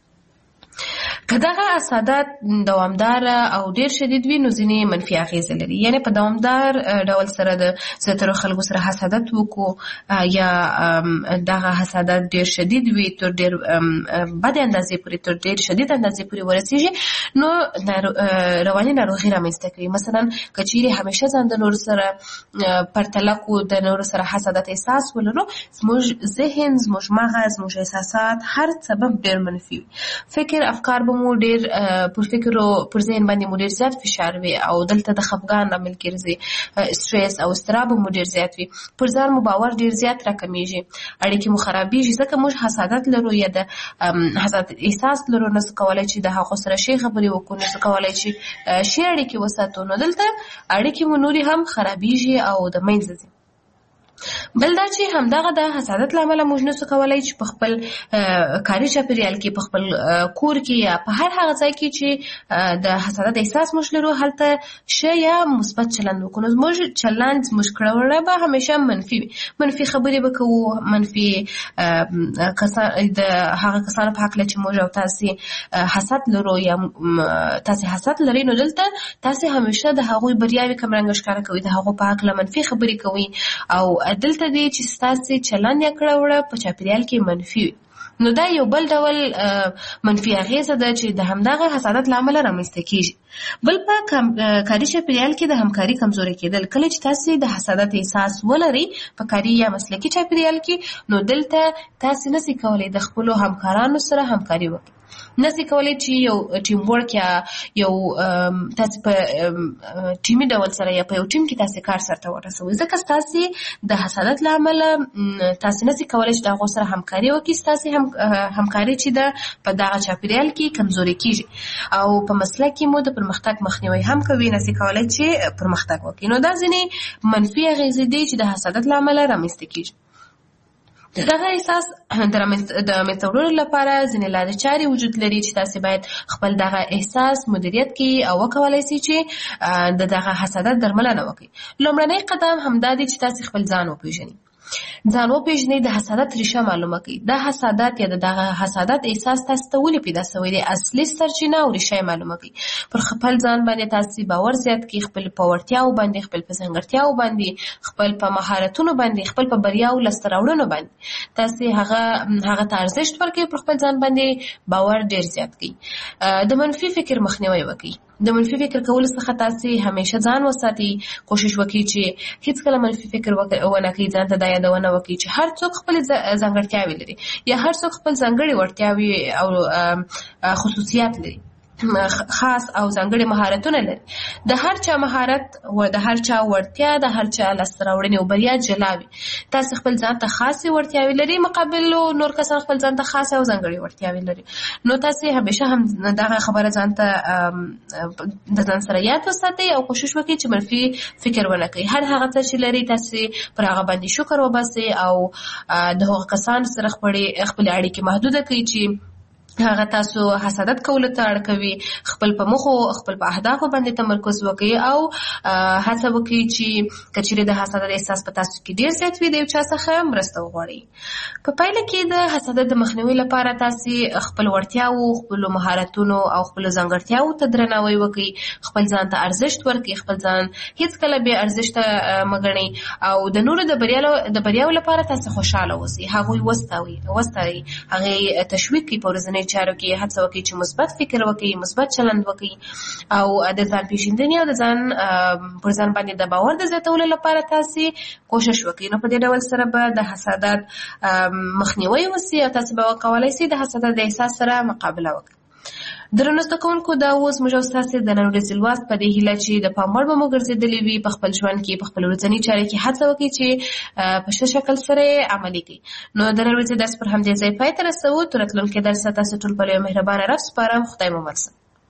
که دغه حسادت دوامدار او ډیر شدید وي نو ځینې منفي اغېزې لري. یعنې په دوامدار ډول سره د زیاترو خلکو سره حسادت وکړو یا دغه حسادت ډیر شدید وي تر ډیر بد اندازې پورې تر ډیر شدید اندازې پورې ورسېږي، نو رواني ناروغي رامنځته کوي. مثلا که چیرې همیشه ځان د نورو سره پرتله کړو، د نورو سره حسادت احساس ولرو، زموږ ذهن زموږ مغز زموږ احساسات هر سبب ډیر منفي وي. فکر افکار به مو ډیر پر فکر او پر ذهن باندې مو ډیر زیات فشار وي او دلته د خفګان لامل ګرځي، سټرس او اضطراب مو ډیر زیات وي، پر ځان مو باور ډیر زیات راکمیږي، اړیکې مو خرابېږي. ځکه موږ حسادت لرو یا د حسادت احساس لرو، نو څه کولی چې د هغو سره ښې خبرې وکړو، نو څه کولی چې ښې اړیکې وساتو، نو دلته اړیکې مو نورې هم خرابېږي او د منځه ځي. بل دا چې همدغه د حسادت لامل موږ نسو کولای چې په خپل کاري چاپیریال کې په خپل کور کې یا په هر هغه ځای کې چې د حسادت احساس موږ لرو هلته شی یا مثبت چلند وکړو. موږ چلند موږ کړو به همیشه منفي منفي خبرې به کوو، منفي کسان د هغه کسانو په حق چې موږ او تاسو حسد لرو یا تاسو حسد لرئ نو دلته تاسو همیشه د هغوی بریاوي کمرنګ ښکاره کوي، د هغو په حق منفي خبرې کوي او دلته دی چې ستاسو چلند یې کړه وړه په چاپیریال کې منفي وي. نو دا یو بل ډول منفي اغیزه ده چې د همدغه حسادت لامل رامنځته کیږي. بل په کاري چاپیریال کې د همکاري کمزوري کېدل، کله چې تاسو د حسادت احساس ولرئ په کاري یا مسلکي چاپیریال کې نو دلته تاسو نشئ کولای د خپل همکارانو سره همکاري وکړئ، نشئ کولای چې یو ټیم ورک یا یو تاسو په ټیمي ډول سره یا په یو ټیم کې تاسو کار سره ورسوي، ځکه تاسو د حسادت لامل تاسو نشئ کولای چې د هغو سره همکاري وکړئ، تاسو هم همکاري چې ده په دغه چاپیریال کې کمزوري کیږي او په مسلک کې مو د پرمختګ مخنیوي هم کوي، نشئ کولای چې پرمختګ وکړئ. نو دا ځینې منفي اغیزې دي چې د حسادت لامل رامنځته کیږي. دغه احساس د منځته وړلو لپاره ځینې لارې چارې وجود لري چې تاسو باید خپل دغه احساس مدیریت کړئ او وکولای شئ چې د دغه حسادت درملنه وکړئ. لومړنی قدم همدا دی چې تاسو خپل ځان وپېژنئ. ځان وپېژنئ، د حسادت ریښه معلومه کړئ. د حسادت یا دغه حسادت احساس تاسو ته ولې پیدا شوی دی، اصلي سرچینه او ریښه یې معلومه کړئ. پر خپل ځان باندې تاسو باور زیات کړئ، خپل په وړتیاو باندې، خپل په ځانګړتیاو باندې، خپل په مهارتونو باندې، خپل په بریاو لاسته راوړنو باندې تاسو هغه هغه ته ارزښت ورکړئ. پر خپل ځان باندې باور ډیر زیات کړئ. د منفي فکر مخنیوي وکړئ. د منفي فکر کول څخه تاسو همیشه ځان وساتئ. کوشش وکړئ چې هیڅ کله منفي فکر ونه کړئ، ځان ته دا یادونه وکړئ چې هر څوک خپل ځانګړتیاوې لري یا هر څوک خپل ځانګړي وړتیاوې او خصوصیات لري، خاص او ځانګړي مهارتونه لري. د هر چا مهارت او د هر چا وړتیا د هر چا لاسته راوړنې او بریا جلا وي. تاسو خپل ځان ته خاصې وړتیاوې لري، مقابل نور کسان خپل ځان ته خاصه او ځانګړي وړتیاوې لري. نو تاسو همیشه هم دغه خبره ځان ته د ځان سره یاد وساتئ او کوشش وکړئ چې منفي فکر ونه کړئ. هر هغه څه چې لري تاسو پر هغه باندې شکر وباسئ او د هغو کسانو سره خپلې خپلې اړیکې محدوده کړئ چې هغه تاسو حسادت کولو ته اړ کوي. خپل په مخو خپل په اهدافو باندې تمرکز وکړئ او هڅه وکړئ چې کچېرې د حسادت احساس په تاسو کې ډیر زیات وي د یو چا څخه مرسته وغواړئ. په پایله کې د حسادت د مخنیوي لپاره تاسو خپل وړتیاو، خپل مهارتونو او خپل ځانګړتیاو ته درناوی وکړئ. خپل ځان ته ارزښت ورکړئ، خپل ځان هیڅ کله بې ارزښته مه ګڼئ او د نورو د بریاو د بریاو لپاره تاسو خوشاله اوسئ، هغوی وستایئ وستایئ هغې تشویق کړئ. په ورځني چارو کې هڅه وکړئ چې مثبت فکر وکړئ، مثبت چلند وکړئ او د ځان پیژندنې او د ځان پر ځان باندې د باور د زیاتولو لپاره تاسو کوشش وکړئ. نو په دې ډول سره به د حسادت مخنیوي وشي او تاسو به وکولای شئ د حسادت د احساس سره مقابله وکړئ. درنو زده کوونکو، دا اوس موږ او ستاسو د نن ورځې لوست په دې هیله چې د پام وړ به مو ګرځېدلې وي. په خپل ژوند کې په خپل ورځني چارو کې هڅه وکړئ چې په ښه شکل سره عملي کړئ. نو د نن ورځې درس پر همدې ځای پای ته رسوو. تر راتلونکي درسه تاسو ټول په یو مهربانه رب سپارم. خدای مو مل شه.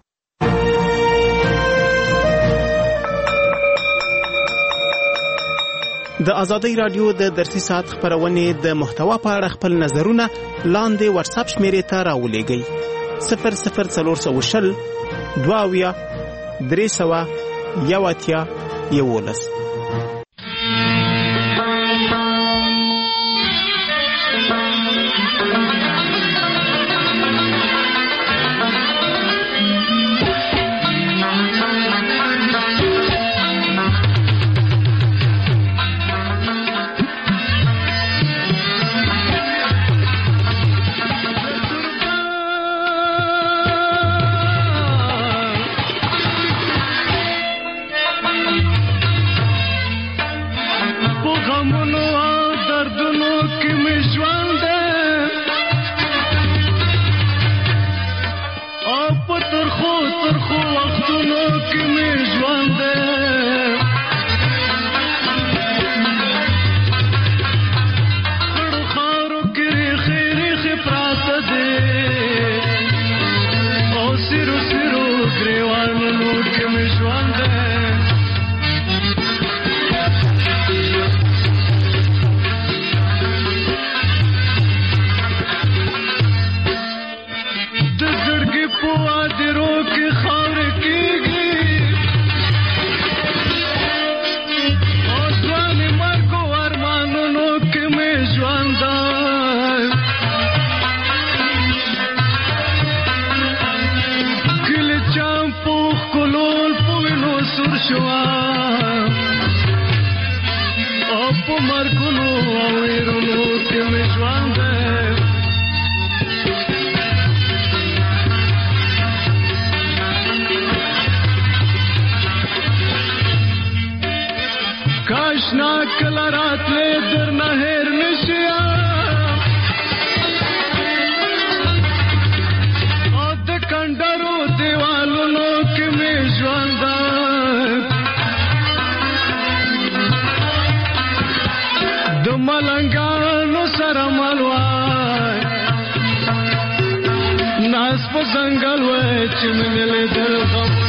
د ازادۍ رادیو د درسي ساعت خبرونه د محتوا په اړه خپل نظرونه لاندې واتس اپ شمیرې ته راولېږئ. صفر صفر څلور سوه شل دوه اویا درې سوه یو اتیا یولس. په مرګونو او ویرونو کې مې ژوند دی کاشنا کله راتلې درنه هېر نشي او د کنډرو دیوالونو کې مې ژوند دی د ملنګانو سره مل وای ناز په ځنګل وای چې مې لیدل غم